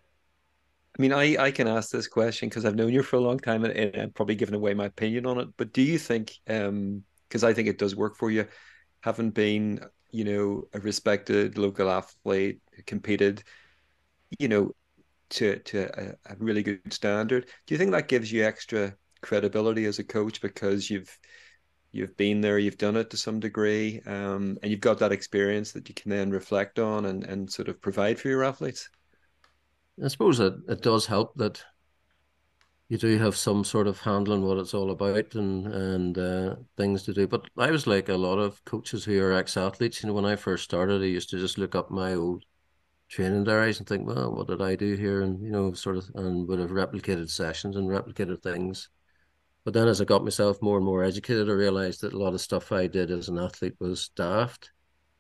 Speaker 2: I mean, I, I can ask this question because I've known you for a long time and, and I'm probably giving away my opinion on it. But do you think, um, because I think it does work for you, having been, you know, a respected local athlete, competed, you know, to to a, a really good standard, do you think that gives you extra credibility as a coach because you've you've been there, you've done it to some degree, um, and you've got that experience that you can then reflect on and, and sort of provide for your athletes?
Speaker 4: I suppose it, it does help that you do have some sort of handling what it's all about and and uh, things to do. But I was like a lot of coaches who are ex-athletes. You know, when I first started, I used to just look up my old training diaries and think, well, what did I do here? And you know, sort of, and would have replicated sessions and replicated things. But then, as I got myself more and more educated, I realized that a lot of stuff I did as an athlete was daft.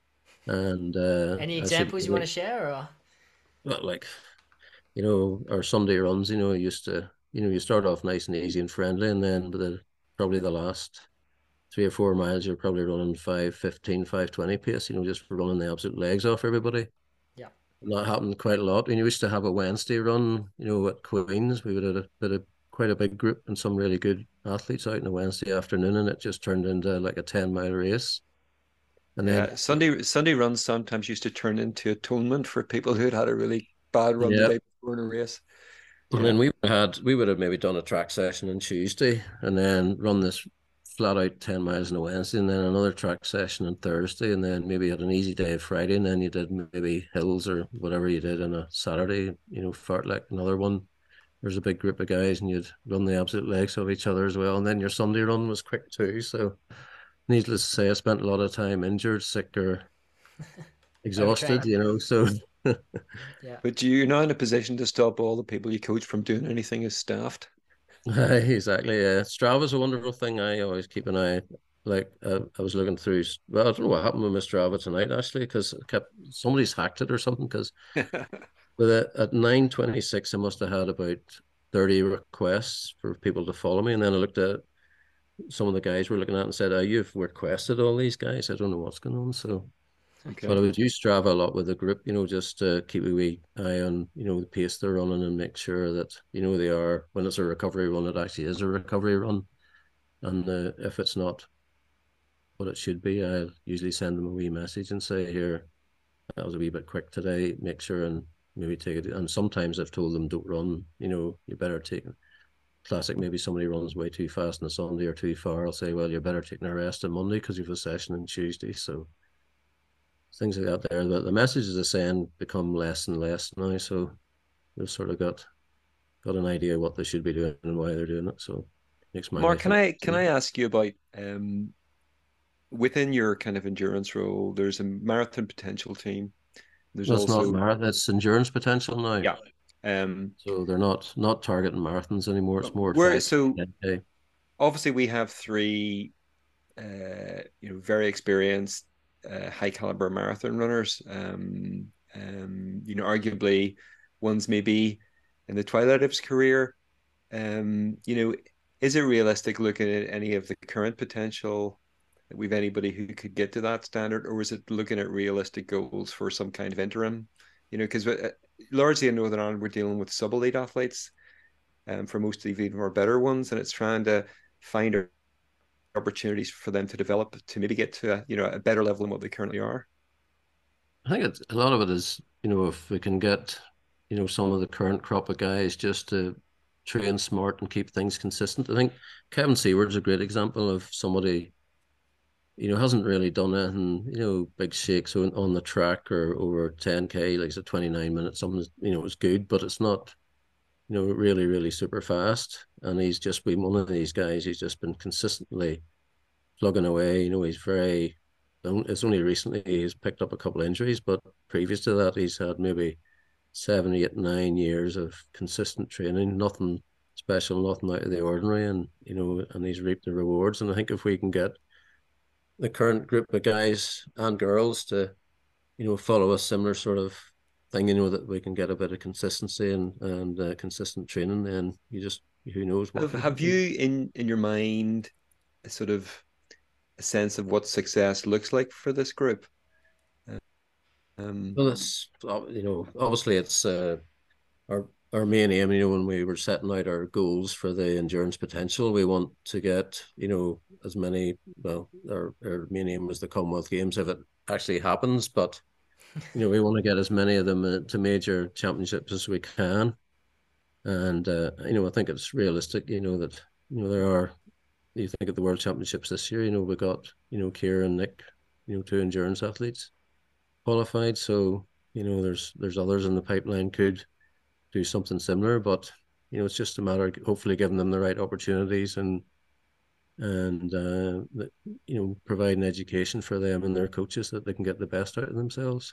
Speaker 4: And uh,
Speaker 1: Any
Speaker 4: I should,
Speaker 1: examples you want to share? Or
Speaker 4: well, like you know, our Sunday runs, you know, used to, you know, you start off nice and easy and friendly, and then the probably the last three or four miles, you're probably running five fifteen, five twenty pace, you know, just for running the absolute legs off everybody.
Speaker 1: yeah,
Speaker 4: And that happened quite a lot. And you used to have a Wednesday run, you know, at Queen's. We would have a bit of quite a big group and some really good athletes out on a Wednesday afternoon, and it just turned into like a ten mile race. And then,
Speaker 2: Yeah, Sunday Sunday runs sometimes used to turn into atonement for people who had had a really bad run the
Speaker 4: yeah,
Speaker 2: day before in a race.
Speaker 4: and
Speaker 2: Yeah,
Speaker 4: then we had we would have maybe done a track session on Tuesday, and then run this flat out ten miles on a Wednesday, and then another track session on Thursday, and then maybe had an easy day of Friday, and then you did maybe hills or whatever you did on a Saturday. You know, fartlek another one. There's a big group of guys, and you'd run the absolute legs of each other as well. And then your Sunday run was quick too. So, needless to say, I spent a lot of time injured, sick, or exhausted.
Speaker 1: overtrained.
Speaker 4: You know, so
Speaker 1: Yeah.
Speaker 2: but you're not in a position to stop all the people you coach from doing anything as staffed.
Speaker 4: exactly. Yeah, Strava's a wonderful thing. I always keep an eye. Like uh, I was looking through. Well, I don't know what happened with my Strava tonight actually, because kept somebody's hacked it or something. Because with it at nine twenty six, I must have had about thirty requests for people to follow me, and then I looked at some of the guys were looking at and said, "Oh, you've requested all these guys. I don't know what's going on." So,
Speaker 2: Okay.
Speaker 4: but I would use Strava a lot with the group, you know, just to keep a wee eye on, you know, the pace they're running and make sure that, you know, they are, when it's a recovery run, it actually is a recovery run. And uh, if it's not what it should be, I usually send them a wee message and say, here, that was a wee bit quick today. Make sure and maybe take it. And sometimes I've told them, don't run, you know, you better take it. Classic, maybe somebody runs way too fast on a Sunday or too far. I'll say, well, you're better taking a rest on Monday because you have a session on Tuesday. So things like that there. But the messages are saying become less and less now. So they've sort of got got an idea what they should be doing and why they're doing it. So it makes my
Speaker 2: Mark,
Speaker 4: life
Speaker 2: can I can
Speaker 4: easier.
Speaker 2: I ask you about um within your kind of endurance role, there's a marathon potential team. There's
Speaker 4: That's not
Speaker 2: also
Speaker 4: marathon. That's endurance potential now.
Speaker 2: yeah. Um
Speaker 4: So they're not not targeting marathons anymore. It's more
Speaker 2: where
Speaker 4: five
Speaker 2: so
Speaker 4: ten K.
Speaker 2: obviously we have three uh you know very experienced uh, high caliber marathon runners. Um um you know arguably one's maybe in the twilight of his career. Um, you know, is it realistic looking at any of the current potential that we've anybody who could get to that standard, or is it looking at realistic goals for some kind of interim? You know, because uh, largely in Northern Ireland we're dealing with sub elite athletes, um, for most of even our better ones, and it's trying to find opportunities for them to develop to maybe get to a, you know a better level than what they currently are.
Speaker 4: I think it's, a lot of it is, you know, if we can get, you know, some of the current crop of guys just to train smart and keep things consistent. I think Kevin Seward's a great example of somebody, you know, hasn't really done anything, you know, big shakes on, on the track or over ten K, like it's a twenty-nine minutes, something, you know, it's good, but it's not, you know, really, really super fast. And he's just been one of these guys, he's just been consistently plugging away. You know, he's very, it's only recently he's picked up a couple of injuries, but previous to that, he's had maybe seven, eight, nine years of consistent training, nothing special, nothing out of the ordinary. And, you know, and he's reaped the rewards. And I think if we can get the current group of guys and girls to, you know, follow a similar sort of thing, you know, that we can get a bit of consistency and and uh, consistent training, then you just who knows what
Speaker 2: Have
Speaker 4: can
Speaker 2: have
Speaker 4: happen.
Speaker 2: you in in your mind a sort of a sense of what success looks like for this group? Um,
Speaker 4: Well, it's you know, obviously it's uh, our our main aim. You know, when we were setting out our goals for the endurance potential, we want to get, you know, as many. Well, our our main aim was the Commonwealth Games if it actually happens, but you know, we want to get as many of them uh, to major championships as we can. And uh, you know, I think it's realistic. You know that you know there are. You think of the World Championships this year. You know, we got you know Kieran and Nick, you know, two endurance athletes qualified. So you know, there's there's others in the pipeline could do something similar, but you know, it's just a matter of hopefully giving them the right opportunities and and uh, you know, providing education for them and their coaches that they can get the best out of themselves.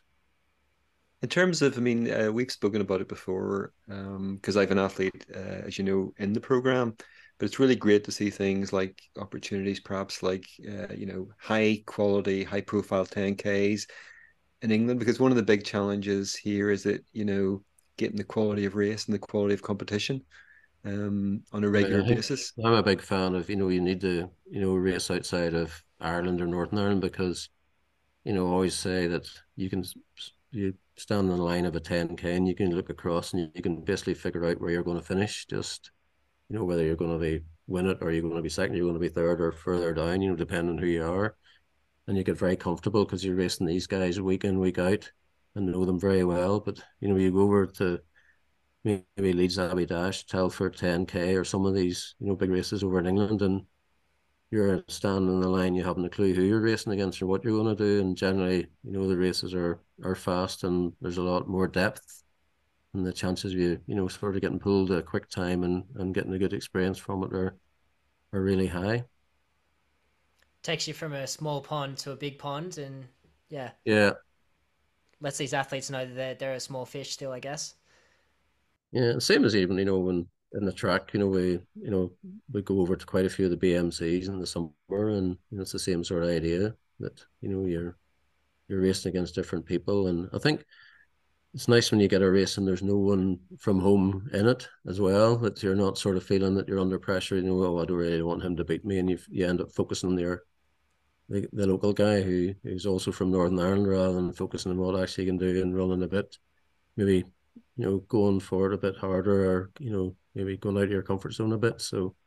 Speaker 2: in terms of, I mean, uh, we've spoken about it before um, because I have an athlete, uh, as you know, in the program. But it's really great to see things like opportunities, perhaps like uh, you know, high quality, high profile ten Ks in England. Because one of the big challenges here is that you know getting the quality of race and the quality of competition um, on a
Speaker 4: I mean,
Speaker 2: regular
Speaker 4: I think
Speaker 2: basis.
Speaker 4: I'm a big fan of, you know, you need to, you know, race outside of Ireland or Northern Ireland because, you know, I always say that you can you stand on the line of a ten K and you can look across and you can basically figure out where you're going to finish. Just, you know, whether you're going to be win it or you're going to be second, you're going to be third or further down, you know, depending on who you are. And you get very comfortable because you're racing these guys week in, week out and know them very well. But, you know, you go over to maybe Leeds Abbey Dash, Telford ten K, or some of these, you know, big races over in England, and you're standing in the line, you haven't a clue who you're racing against or what you're going to do. And generally, you know, the races are are fast and there's a lot more depth, and the chances of you, you know, sort of getting pulled a quick time and and getting a good experience from it are are really high.
Speaker 1: Takes you from a small pond to a big pond, and yeah,
Speaker 4: Yeah,
Speaker 1: lets these athletes know that they're, they're a small fish still, I guess.
Speaker 4: yeah. Same as even, you know, when in the track, you know, we you know we go over to quite a few of the B M Cs in the summer, and you know, it's the same sort of idea that you know you're you're racing against different people. And I think it's nice when you get a race and there's no one from home in it as well, that you're not sort of feeling that you're under pressure, you know, oh, I don't really want him to beat me. And you you end up focusing on your the, the local guy who who's also from Northern Ireland rather than focusing on what actually you can do and running a bit, maybe, you know, going for it a bit harder or, you know, maybe going out of your comfort zone a bit. So,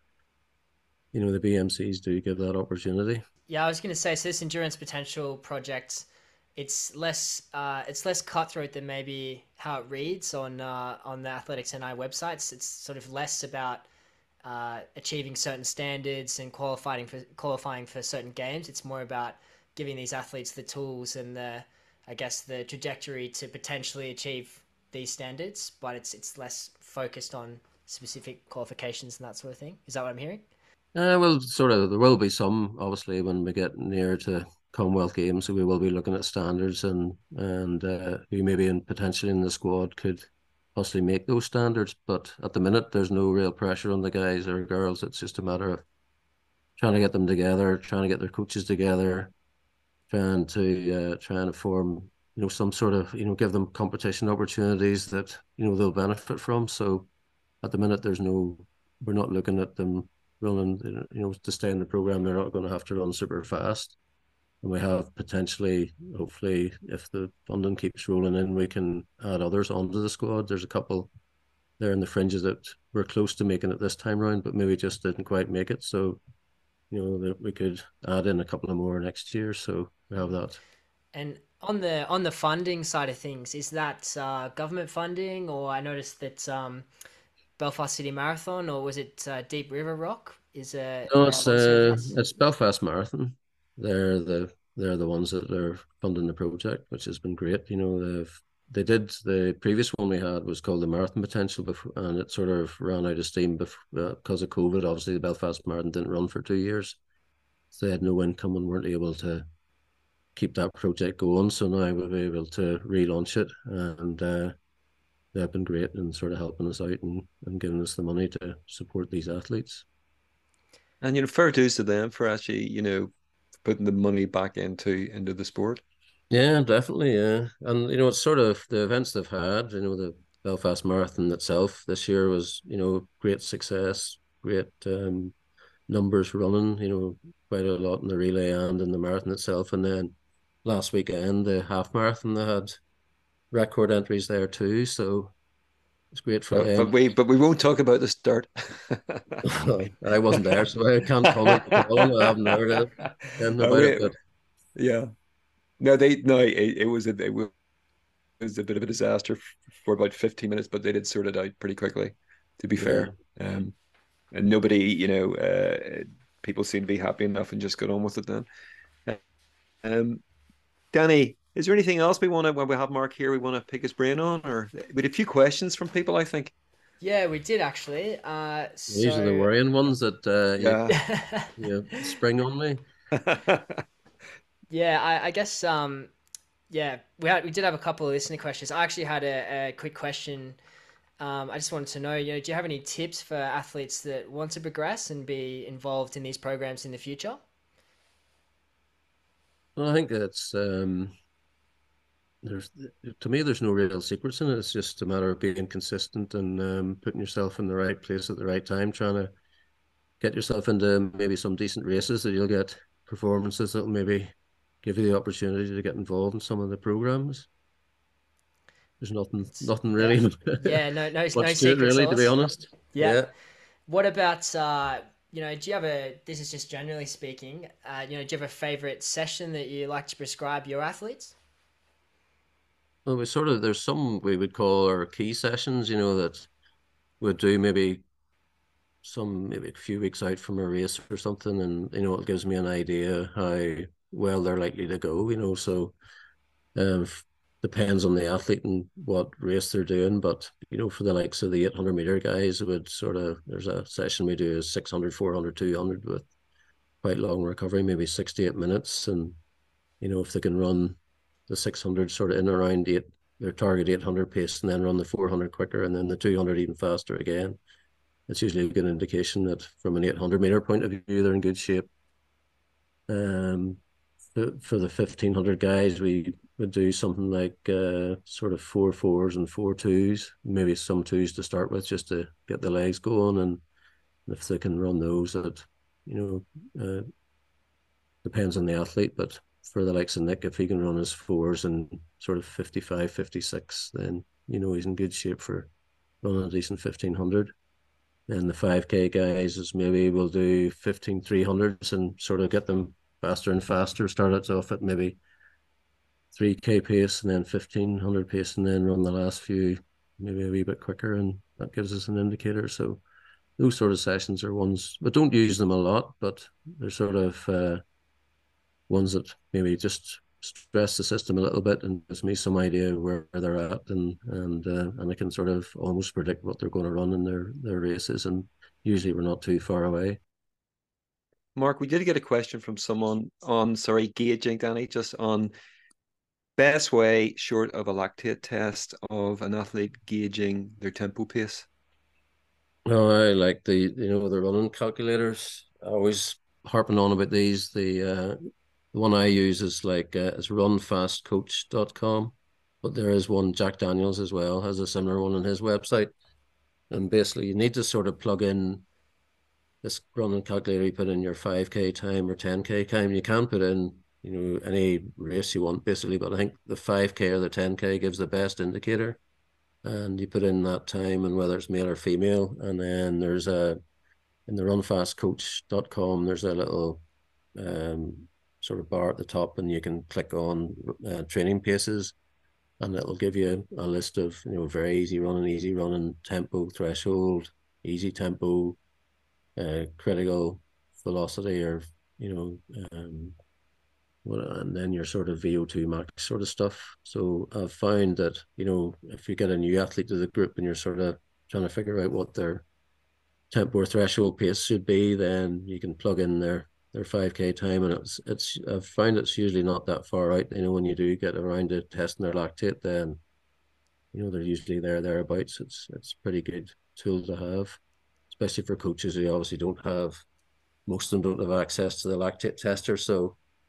Speaker 4: you know, the B M Cs do give that opportunity.
Speaker 1: Yeah, I was going to say, so this endurance potential project, it's less uh, it's less cutthroat than maybe how it reads on uh, on the Athletics N I websites. It's sort of less about uh, achieving certain standards and qualifying for qualifying for certain games. It's more about giving these athletes the tools and the, I guess, the trajectory to potentially achieve these standards. But it's it's less focused on specific qualifications and that sort of thing. Is that what I'm hearing?
Speaker 4: Uh, well, sort of, there will be some, obviously, when we get near to Commonwealth Games, so we will be looking at standards and and uh, who maybe in potentially in the squad could possibly make those standards. But at the minute, there's no real pressure on the guys or girls. It's just a matter of trying to get them together, trying to get their coaches together, trying to uh, trying to form, you know, some sort of, you know, give them competition opportunities that, you know, they'll benefit from. So at the minute, there's no, we're not looking at them running, you know, to stay in the program. They're not going to have to run super fast. And we have potentially, hopefully, if the funding keeps rolling in, we can add others onto the squad. There's a couple there in the fringes that we're close to making it this time round, but maybe just didn't quite make it. So, you know, that we could add in a couple of more next year. So we have that.
Speaker 1: And on the on the funding side of things, is that uh, government funding, or I noticed that um, Belfast City Marathon, or was it uh, Deep River Rock? Is a,
Speaker 4: No,
Speaker 1: a
Speaker 4: it's
Speaker 1: sponsor of
Speaker 4: uh,
Speaker 1: this?
Speaker 4: it's Belfast Marathon. They're the they're the ones that are funding the project, which has been great. You know, they've they did the previous one we had was called the Marathon Potential before, and it sort of ran out of steam before, uh, because of COVID. Obviously, the Belfast Marathon didn't run for two years, so they had no income and weren't able to keep that project going. So now we'll be able to relaunch it, and uh, they've been great in sort of helping us out and, and giving us the money to support these athletes.
Speaker 2: And you know, fair dues to them for actually, you know, putting the money back into into the sport.
Speaker 4: Yeah, definitely. Yeah, and you know, it's sort of the events they've had. You know, the Belfast Marathon itself this year was, you know, great success, great um, numbers running. You know, quite a lot in the relay and in the marathon itself. And then last weekend, the half marathon, they had record entries there too. So it's great for
Speaker 2: But but
Speaker 4: them.
Speaker 2: we but we won't talk about the start.
Speaker 4: I wasn't there, so I can't comment at all. I haven't heard it, anything
Speaker 2: Uh,
Speaker 4: about it,
Speaker 2: we,
Speaker 4: but
Speaker 2: yeah. No, they no. It, it was a it was a bit of a disaster for about fifteen minutes, but they did sort it out pretty quickly. To be
Speaker 4: yeah.
Speaker 2: fair, um, and nobody, you know, uh, people seem to be happy enough and just got on with it then. Um, Danny, is there anything else we want to, when we have Mark here, we want to pick his brain on, or we had a few questions from people, I think.
Speaker 1: Yeah, we did actually. Uh,
Speaker 4: These are the
Speaker 1: so
Speaker 4: worrying ones that uh, you
Speaker 2: Yeah.
Speaker 4: you spring on me.
Speaker 1: yeah, I, I guess um, yeah, we had we did have a couple of listener questions. I actually had a, a quick question. Um, I just wanted to know, you know, do you have any tips for athletes that want to progress and be involved in these programs in the future?
Speaker 4: Well, I think it's um, there's to me there's no real secrets in it. It's just a matter of being consistent and um, putting yourself in the right place at the right time, trying to get yourself into maybe some decent races that you'll get performances that'll maybe give you the opportunity to get involved in some of the programs. There's nothing
Speaker 1: It's,
Speaker 4: nothing
Speaker 1: yeah,
Speaker 4: really
Speaker 1: yeah, no, no, no
Speaker 4: much to it
Speaker 1: secret
Speaker 4: really, to be
Speaker 1: sauce.
Speaker 4: honest.
Speaker 1: Yeah.
Speaker 4: Yeah.
Speaker 1: What about uh, you know, do you have a? This is just generally speaking. Uh, you know, do you have a favorite session that you like to prescribe your athletes?
Speaker 4: Well, we sort of there's some we would call our key sessions, you know, that would do maybe some maybe a few weeks out from a race or something, and you know it gives me an idea how well they're likely to go. You know, so um, depends on the athlete and what race they're doing. But you know, for the likes of the eight hundred meter guys, it would sort of there's a session we do is six hundred, four hundred, two hundred with quite long recovery, maybe sixty-eight minutes, and you know if they can run the six hundred sort of in around eight their target eight hundred pace and then run the four hundred quicker and then the two hundred even faster again, it's usually a good indication that from an eight hundred meter point of view, they're in good shape. Um, for the fifteen hundred guys, we would do something like uh, sort of four fours and four twos, maybe some twos to start with, just to get the legs going. And if they can run those, that you know, uh, depends on the athlete. But for the likes of Nick, if he can run his fours and sort of fifty-five, fifty-six, then you know he's in good shape for running a decent fifteen hundred. Then the five K guys is maybe we'll do fifteen three hundreds and sort of get them faster and faster. Start it off at maybe three K pace and then fifteen hundred pace and then run the last few maybe a wee bit quicker. And that gives us an indicator. So those sort of sessions are ones, but don't use them a lot, but they're sort of uh, ones that maybe just stress the system a little bit and gives me some idea where they're at, and and uh, and I can sort of almost predict what they're going to run in their their races, and usually we're not too far away.
Speaker 2: Mark, we did get a question from someone on, sorry, gauging, Danny, just on best way short of a lactate test of an athlete gauging their tempo pace.
Speaker 4: Oh, I like the you know the running calculators. I always harping on about these. The uh, the one I use is like uh, is run fast coach dot com, but there is one, Jack Daniels as well has a similar one on his website. And basically, you need to sort of plug in this running calculator. You put in your five K time or ten K time. You can put in, you know, any race you want basically, but I think the five K or the ten K gives the best indicator. And you put in that time and whether it's male or female. And then there's a, in the run fast coach dot com, there's a little um, sort of bar at the top, and you can click on uh, training paces, and it'll give you a list of, you know, very easy running, easy running, tempo, threshold, easy tempo, uh, critical velocity, or you know, um, and then your sort of V O two max sort of stuff. So I've found that, you know, if you get a new athlete to the group and you're sort of trying to figure out what their tempo or threshold pace should be, then you can plug in their their five K time, and it's it's I've found it's usually not that far out. You know, when you do get around to testing their lactate, then you know they're usually there thereabouts. It's it's a pretty good tool to have, especially for coaches who obviously don't have, most of them don't have access to the lactate tester. So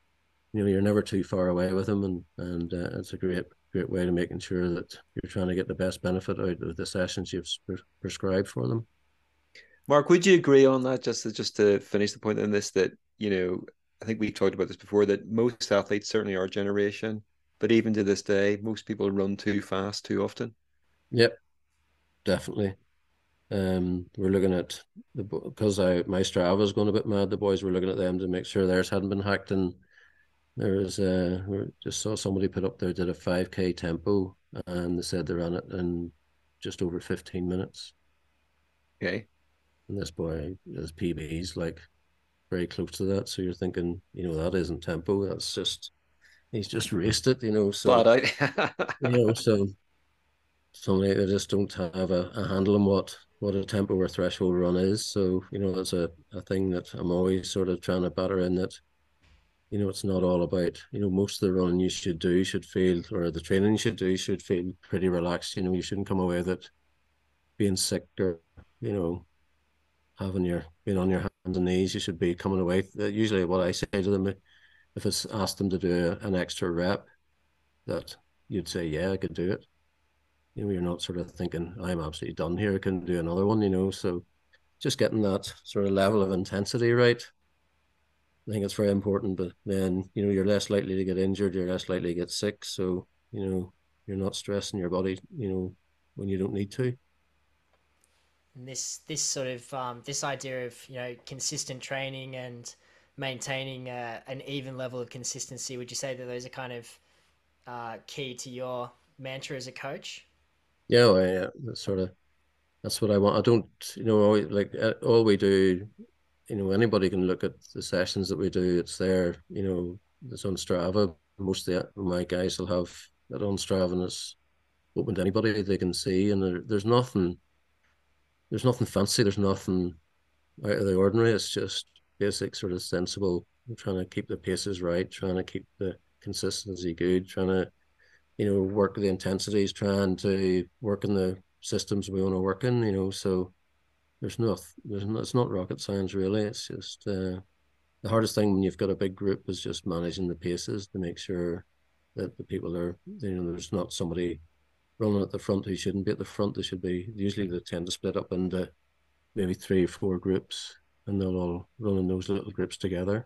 Speaker 4: you know, you're never too far away with them, and and uh, it's a great great way to making sure that you're trying to get the best benefit out of the sessions you've prescribed for them.
Speaker 2: Mark, would you agree on that? Just to, just to finish the point on this, that you know, I think we talked about this before, that most athletes, certainly our generation, but even to this day, most people run too fast too often.
Speaker 4: Yep, definitely. Um, we're looking at the because I my Strava was going a bit mad. The boys were looking at them to make sure theirs hadn't been hacked, and there was uh, we just saw somebody put up there did a five K tempo, and they said they ran it in just over fifteen minutes.
Speaker 2: Okay.
Speaker 4: And this boy, his P B's like very close to that. So you're thinking, you know, that isn't tempo. That's just he's just raced it, you know. So
Speaker 2: Flat out.
Speaker 4: you know, so somebody they just don't have a, a handle on what what a tempo or threshold run is. So you know, that's a, a thing that I'm always sort of trying to batter in, that you know, it's not all about, you know, most of the running you should do should feel, or the training you should do should feel pretty relaxed. You know, you shouldn't come away with it being sick, or you know, having your being on your hands and knees. You should be coming away. Usually what I say to them, if it's asked them to do an extra rep, that you'd say, yeah, I could do it. You know, you're not sort of thinking, I'm absolutely done here, I can do another one, you know. So just getting that sort of level of intensity right, I think it's very important. But then, you know, you're less likely to get injured, you're less likely to get sick. So, you know, you're not stressing your body, you know, when you don't need to.
Speaker 1: And this this sort of um, this idea of, you know, consistent training and maintaining uh, an even level of consistency, would you say that those are kind of uh, key to your mantra as a coach?
Speaker 4: Yeah, well, yeah, that's sort of that's what I want. I don't, you know, always, like uh, all we do, you know, anybody can look at the sessions that we do. It's there, you know, it's on Strava. Most of the, my guys will have it on Strava, and it's open to anybody they can see. And there, there's nothing, there's nothing fancy. There's nothing out of the ordinary. It's just basic, sort of sensible. I'm trying to keep the paces right, trying to keep the consistency good, trying to, you know, work the intensities, trying to work in the systems we want to work in, you know. So there's no, there's no, it's not rocket science really. It's just uh, the hardest thing when you've got a big group is just managing the paces to make sure that the people are, you know, there's not somebody running at the front who shouldn't be at the front. They should be, usually they tend to split up into maybe three or four groups, and they'll all run in those little groups together.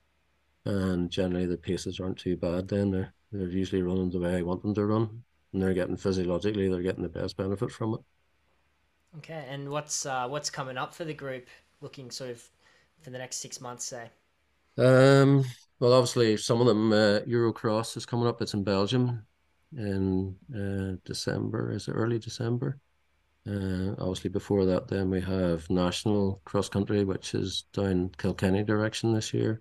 Speaker 4: And generally the paces aren't too bad then. They're, they're usually running the way I want them to run, and they're getting physiologically, they're getting the best benefit from it.
Speaker 1: Okay, and what's uh, what's coming up for the group, looking sort of for the next six months, say?
Speaker 4: Um, well, obviously, some of them, uh, Eurocross is coming up. It's in Belgium in uh, December. Is it early December? Uh, obviously, before that, then we have national cross country, which is down Kilkenny direction this year.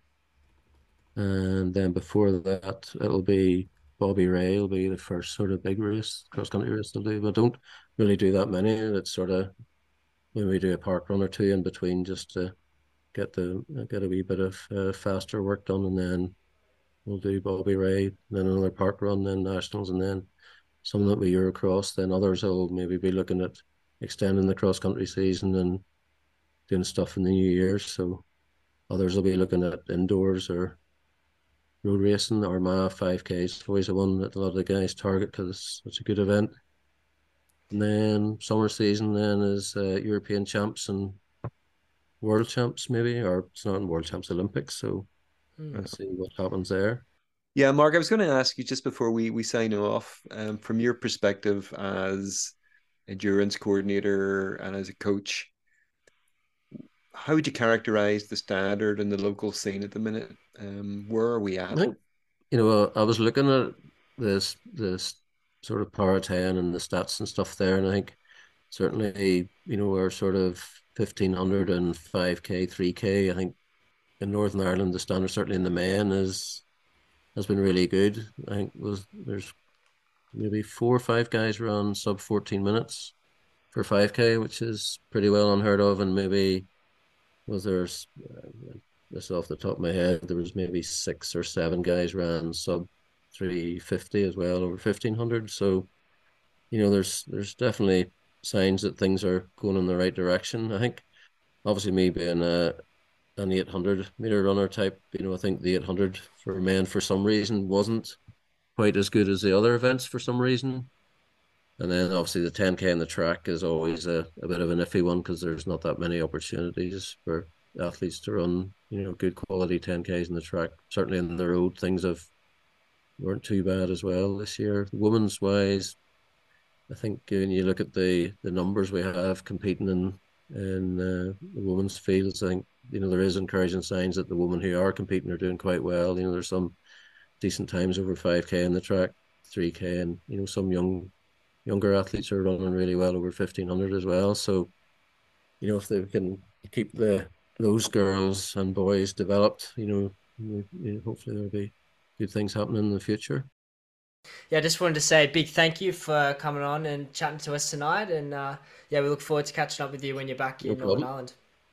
Speaker 4: And then before that, it'll be Bobby Ray will be the first sort of big race, cross country race they'll do. But don't really do that many. It's sort of when we do a park run or two in between, just to get the get a wee bit of uh, faster work done, and then we'll do Bobby Ray, then another park run, then nationals, and then some that we Eurocross. Then others will maybe be looking at extending the cross country season and doing stuff in the new year. So others will be looking at indoors or road racing. Armagh five K is always the one that a lot of the guys target because it's a good event. And then summer season then is uh, European champs and world champs maybe, or it's not in world champs, Olympics. So
Speaker 1: Hmm.
Speaker 4: let's see what happens there.
Speaker 2: Yeah, Mark, I was going to ask you just before we we sign off, um, from your perspective as endurance coordinator and as a coach, how would you characterize the standard in the local scene at the minute? Um, where are we
Speaker 4: I
Speaker 2: at?
Speaker 4: think, you know, I was looking at this this sort of Power ten and the stats and stuff there, and I think certainly, you know, we're sort of fifteen hundred and five K, three K. I think in Northern Ireland, the standard certainly in the men is has been really good. I think was there's maybe four or five guys run sub fourteen minutes for five K, which is pretty well unheard of. And maybe was there's uh, this off the top of my head, there was maybe six or seven guys ran sub three fifty as well, over fifteen hundred. So, you know, there's there's definitely signs that things are going in the right direction. I think obviously me being a an eight hundred meter runner type. You know, I think the eight hundred for men for some reason wasn't quite as good as the other events for some reason. And then obviously the ten K in the track is always a, a bit of an iffy one because there's not that many opportunities for athletes to run, you know, good quality ten Ks in the track. Certainly in the road, things have weren't too bad as well this year. Women's wise, I think when you look at the the numbers we have competing in in uh, the women's fields, I think you know there is encouraging signs that the women who are competing are doing quite well. You know, there's some decent times over five K in the track, three K, and you know some young younger athletes are running really well over fifteen hundred as well. So, you know, if they can keep the those girls and boys developed, you know, you know hopefully there'll be good things happening in the future.
Speaker 1: Yeah, I just wanted to say a big thank you for coming on and chatting to us tonight. And uh, yeah, we look forward to catching up with you when you're back in no Northern Ireland.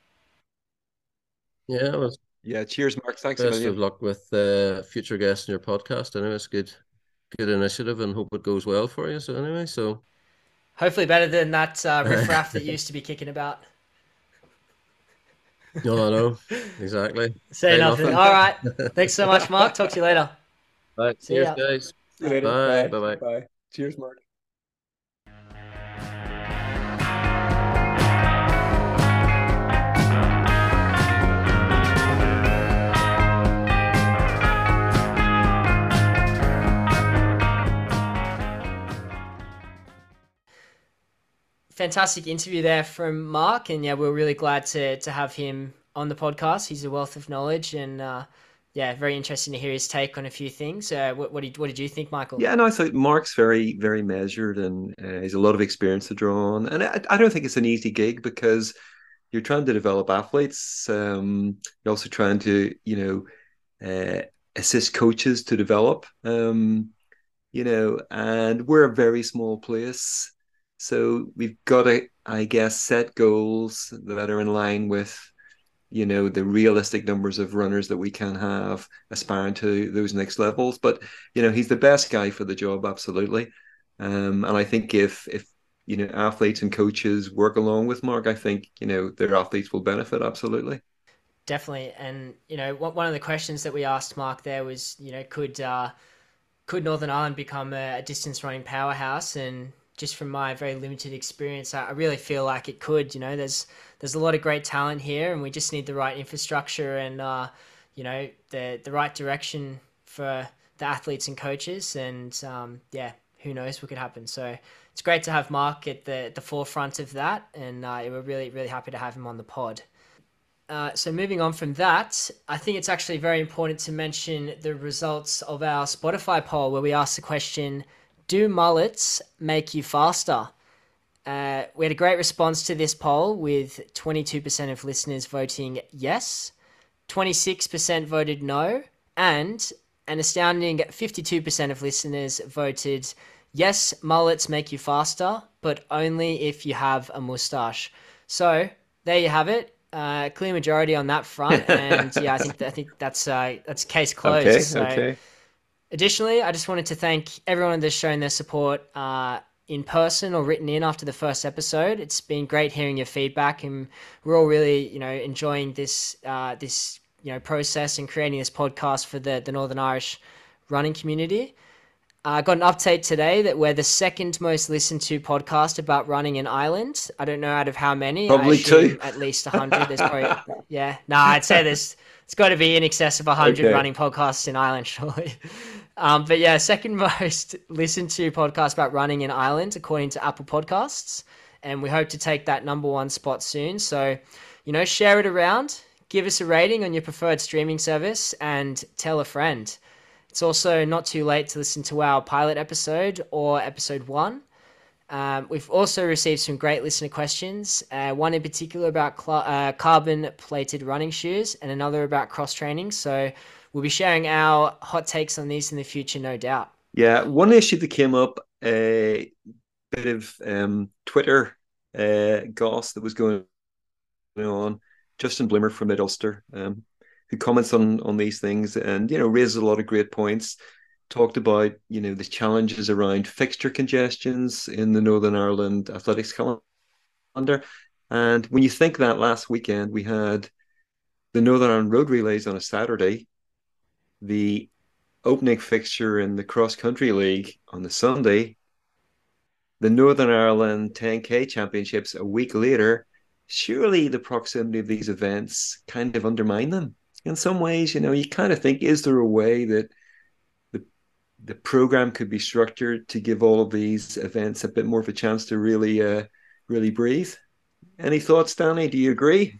Speaker 4: Yeah, well,
Speaker 2: yeah. Cheers, Mark. Thanks
Speaker 4: best
Speaker 2: a million.
Speaker 4: of luck with uh, future guests in your podcast. Anyway, it's good, good initiative, and hope it goes well for you. So anyway, so
Speaker 1: hopefully better than that uh, riffraff that used to be kicking about.
Speaker 4: No, I know exactly.
Speaker 1: Say, Say nothing. nothing. All right. Thanks so much, Mark. Talk to you later.
Speaker 4: All right.
Speaker 1: See
Speaker 4: Cheers,
Speaker 1: ya.
Speaker 4: guys.
Speaker 2: See you later.
Speaker 4: Bye.
Speaker 2: Bye.
Speaker 4: Bye.
Speaker 2: Bye. Cheers, Mark.
Speaker 1: Fantastic interview there from Mark, and yeah, we're really glad to to have him on the podcast. He's a wealth of knowledge, and uh, yeah, very interesting to hear his take on a few things. Uh, what, what did what did you think, Michael?
Speaker 2: Yeah, no, I thought Mark's very very measured, and uh, he's a lot of experience to draw on. And I, I don't think it's an easy gig because you're trying to develop athletes. Um, you're also trying to you know uh, assist coaches to develop. Um, you know, and we're a very small place. So we've got to, I guess, set goals that are in line with, you know, the realistic numbers of runners that we can have aspiring to those next levels. But, you know, he's the best guy for the job, absolutely. Um, and I think if, if, you know, athletes and coaches work along with Mark, I think, you know, their athletes will benefit, absolutely.
Speaker 1: Definitely. And, you know, one of the questions that we asked Mark there was, you know, could, uh, could Northern Ireland become a, a distance running powerhouse? And just from my very limited experience, I really feel like it could. You know, there's there's a lot of great talent here, and we just need the right infrastructure and uh, you know the the right direction for the athletes and coaches. And um, yeah, who knows what could happen. So it's great to have Mark at the the forefront of that, and uh, we're really really happy to have him on the pod. Uh, so moving on from that, I think it's actually very important to mention the results of our Spotify poll, where we asked the question, do mullets make you faster? Uh, we had a great response to this poll, with twenty-two percent of listeners voting yes, twenty-six percent voted no, and an astounding fifty-two percent of listeners voted yes, mullets make you faster, but only if you have a moustache. So there you have it. Uh, clear majority on that front, and yeah, I think that, I think that's uh, that's case closed.
Speaker 2: Okay,
Speaker 1: so,
Speaker 2: okay.
Speaker 1: Additionally, I just wanted to thank everyone that's shown their support uh, in person or written in after the first episode. It's been great hearing your feedback, and we're all really, you know, enjoying this uh, this you know process and creating this podcast for the the Northern Irish running community. I uh, got an update today that we're the second most listened to podcast about running in Ireland. I don't know out of how many.
Speaker 2: Probably two.
Speaker 1: At least a hundred. There's probably yeah. No, nah, I'd say there's it's got to be in excess of a hundred
Speaker 2: okay.
Speaker 1: running podcasts in Ireland, surely. Um, but yeah, second most listened to podcast about running in Ireland according to Apple Podcasts, and we hope to take that number one spot soon. So, you know, share it around, give us a rating on your preferred streaming service, and tell a friend. It's also not too late to listen to our pilot episode or episode one. Um, we've also received some great listener questions, uh, one in particular about cl- uh, carbon-plated running shoes and another about cross-training. So we'll be sharing our hot takes on these in the future, no doubt.
Speaker 2: Yeah, one issue that came up, a bit of um, Twitter uh, goss that was going on. Justin Blimmer from Mid Ulster, um, who comments on on these things and you know raises a lot of great points. Talked about you know the challenges around fixture congestions in the Northern Ireland athletics calendar, and when you think that last weekend we had the Northern Ireland Road Relays on a Saturday, the opening fixture in the Cross Country League on the Sunday, the Northern Ireland ten K Championships a week later. Surely the proximity of these events kind of undermine them. In some ways, you know, you kind of think, is there a way that the the program could be structured to give all of these events a bit more of a chance to really, uh, really breathe? Any thoughts, Danny? Do you agree?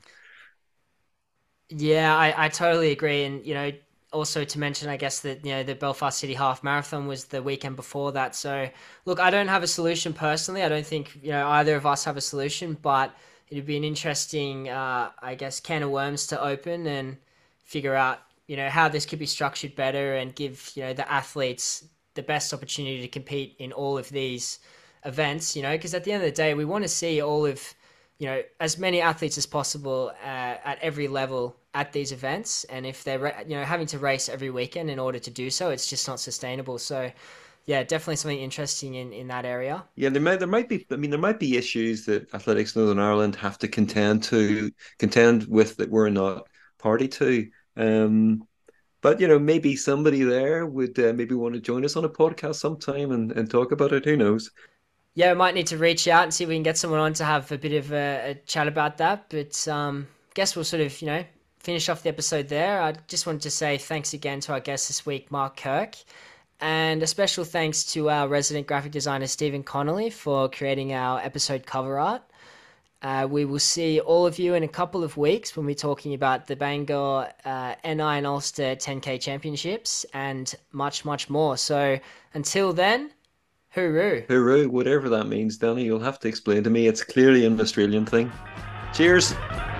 Speaker 1: Yeah, I, I totally agree. And, you know, also to mention, I guess that, you know, the Belfast City Half Marathon was the weekend before that. So, look, I don't have a solution personally. I don't think, you know, either of us have a solution, but it'd be an interesting, uh, I guess, can of worms to open and figure out, you know, how this could be structured better and give, you know, the athletes the best opportunity to compete in all of these events, you know, because at the end of the day, we want to see all of, you know, as many athletes as possible uh, at every level at these events. And if they're, you know, having to race every weekend in order to do so, it's just not sustainable. So, yeah, definitely something interesting in, in that area.
Speaker 2: Yeah, there might there might be. I mean, there might be issues that Athletics Northern Ireland have to contend to contend with that we're not party to. Um, but you know, maybe somebody there would uh, maybe want to join us on a podcast sometime and, and talk about it. Who knows?
Speaker 1: Yeah, we might need to reach out and see if we can get someone on to have a bit of a, a chat about that. But um, guess we'll sort of, you know, finish off the episode there. I just wanted to say thanks again to our guest this week, Mark Kirk. And a special thanks to our resident graphic designer, Stephen Connolly, for creating our episode cover art. Uh, we will see all of you in a couple of weeks when we're talking about the Bangor uh, N I and Ulster ten K Championships and much, much more. So until then, hooroo.
Speaker 2: Hooroo, whatever that means, Danny. You'll have to explain to me. It's clearly an Australian thing. Cheers.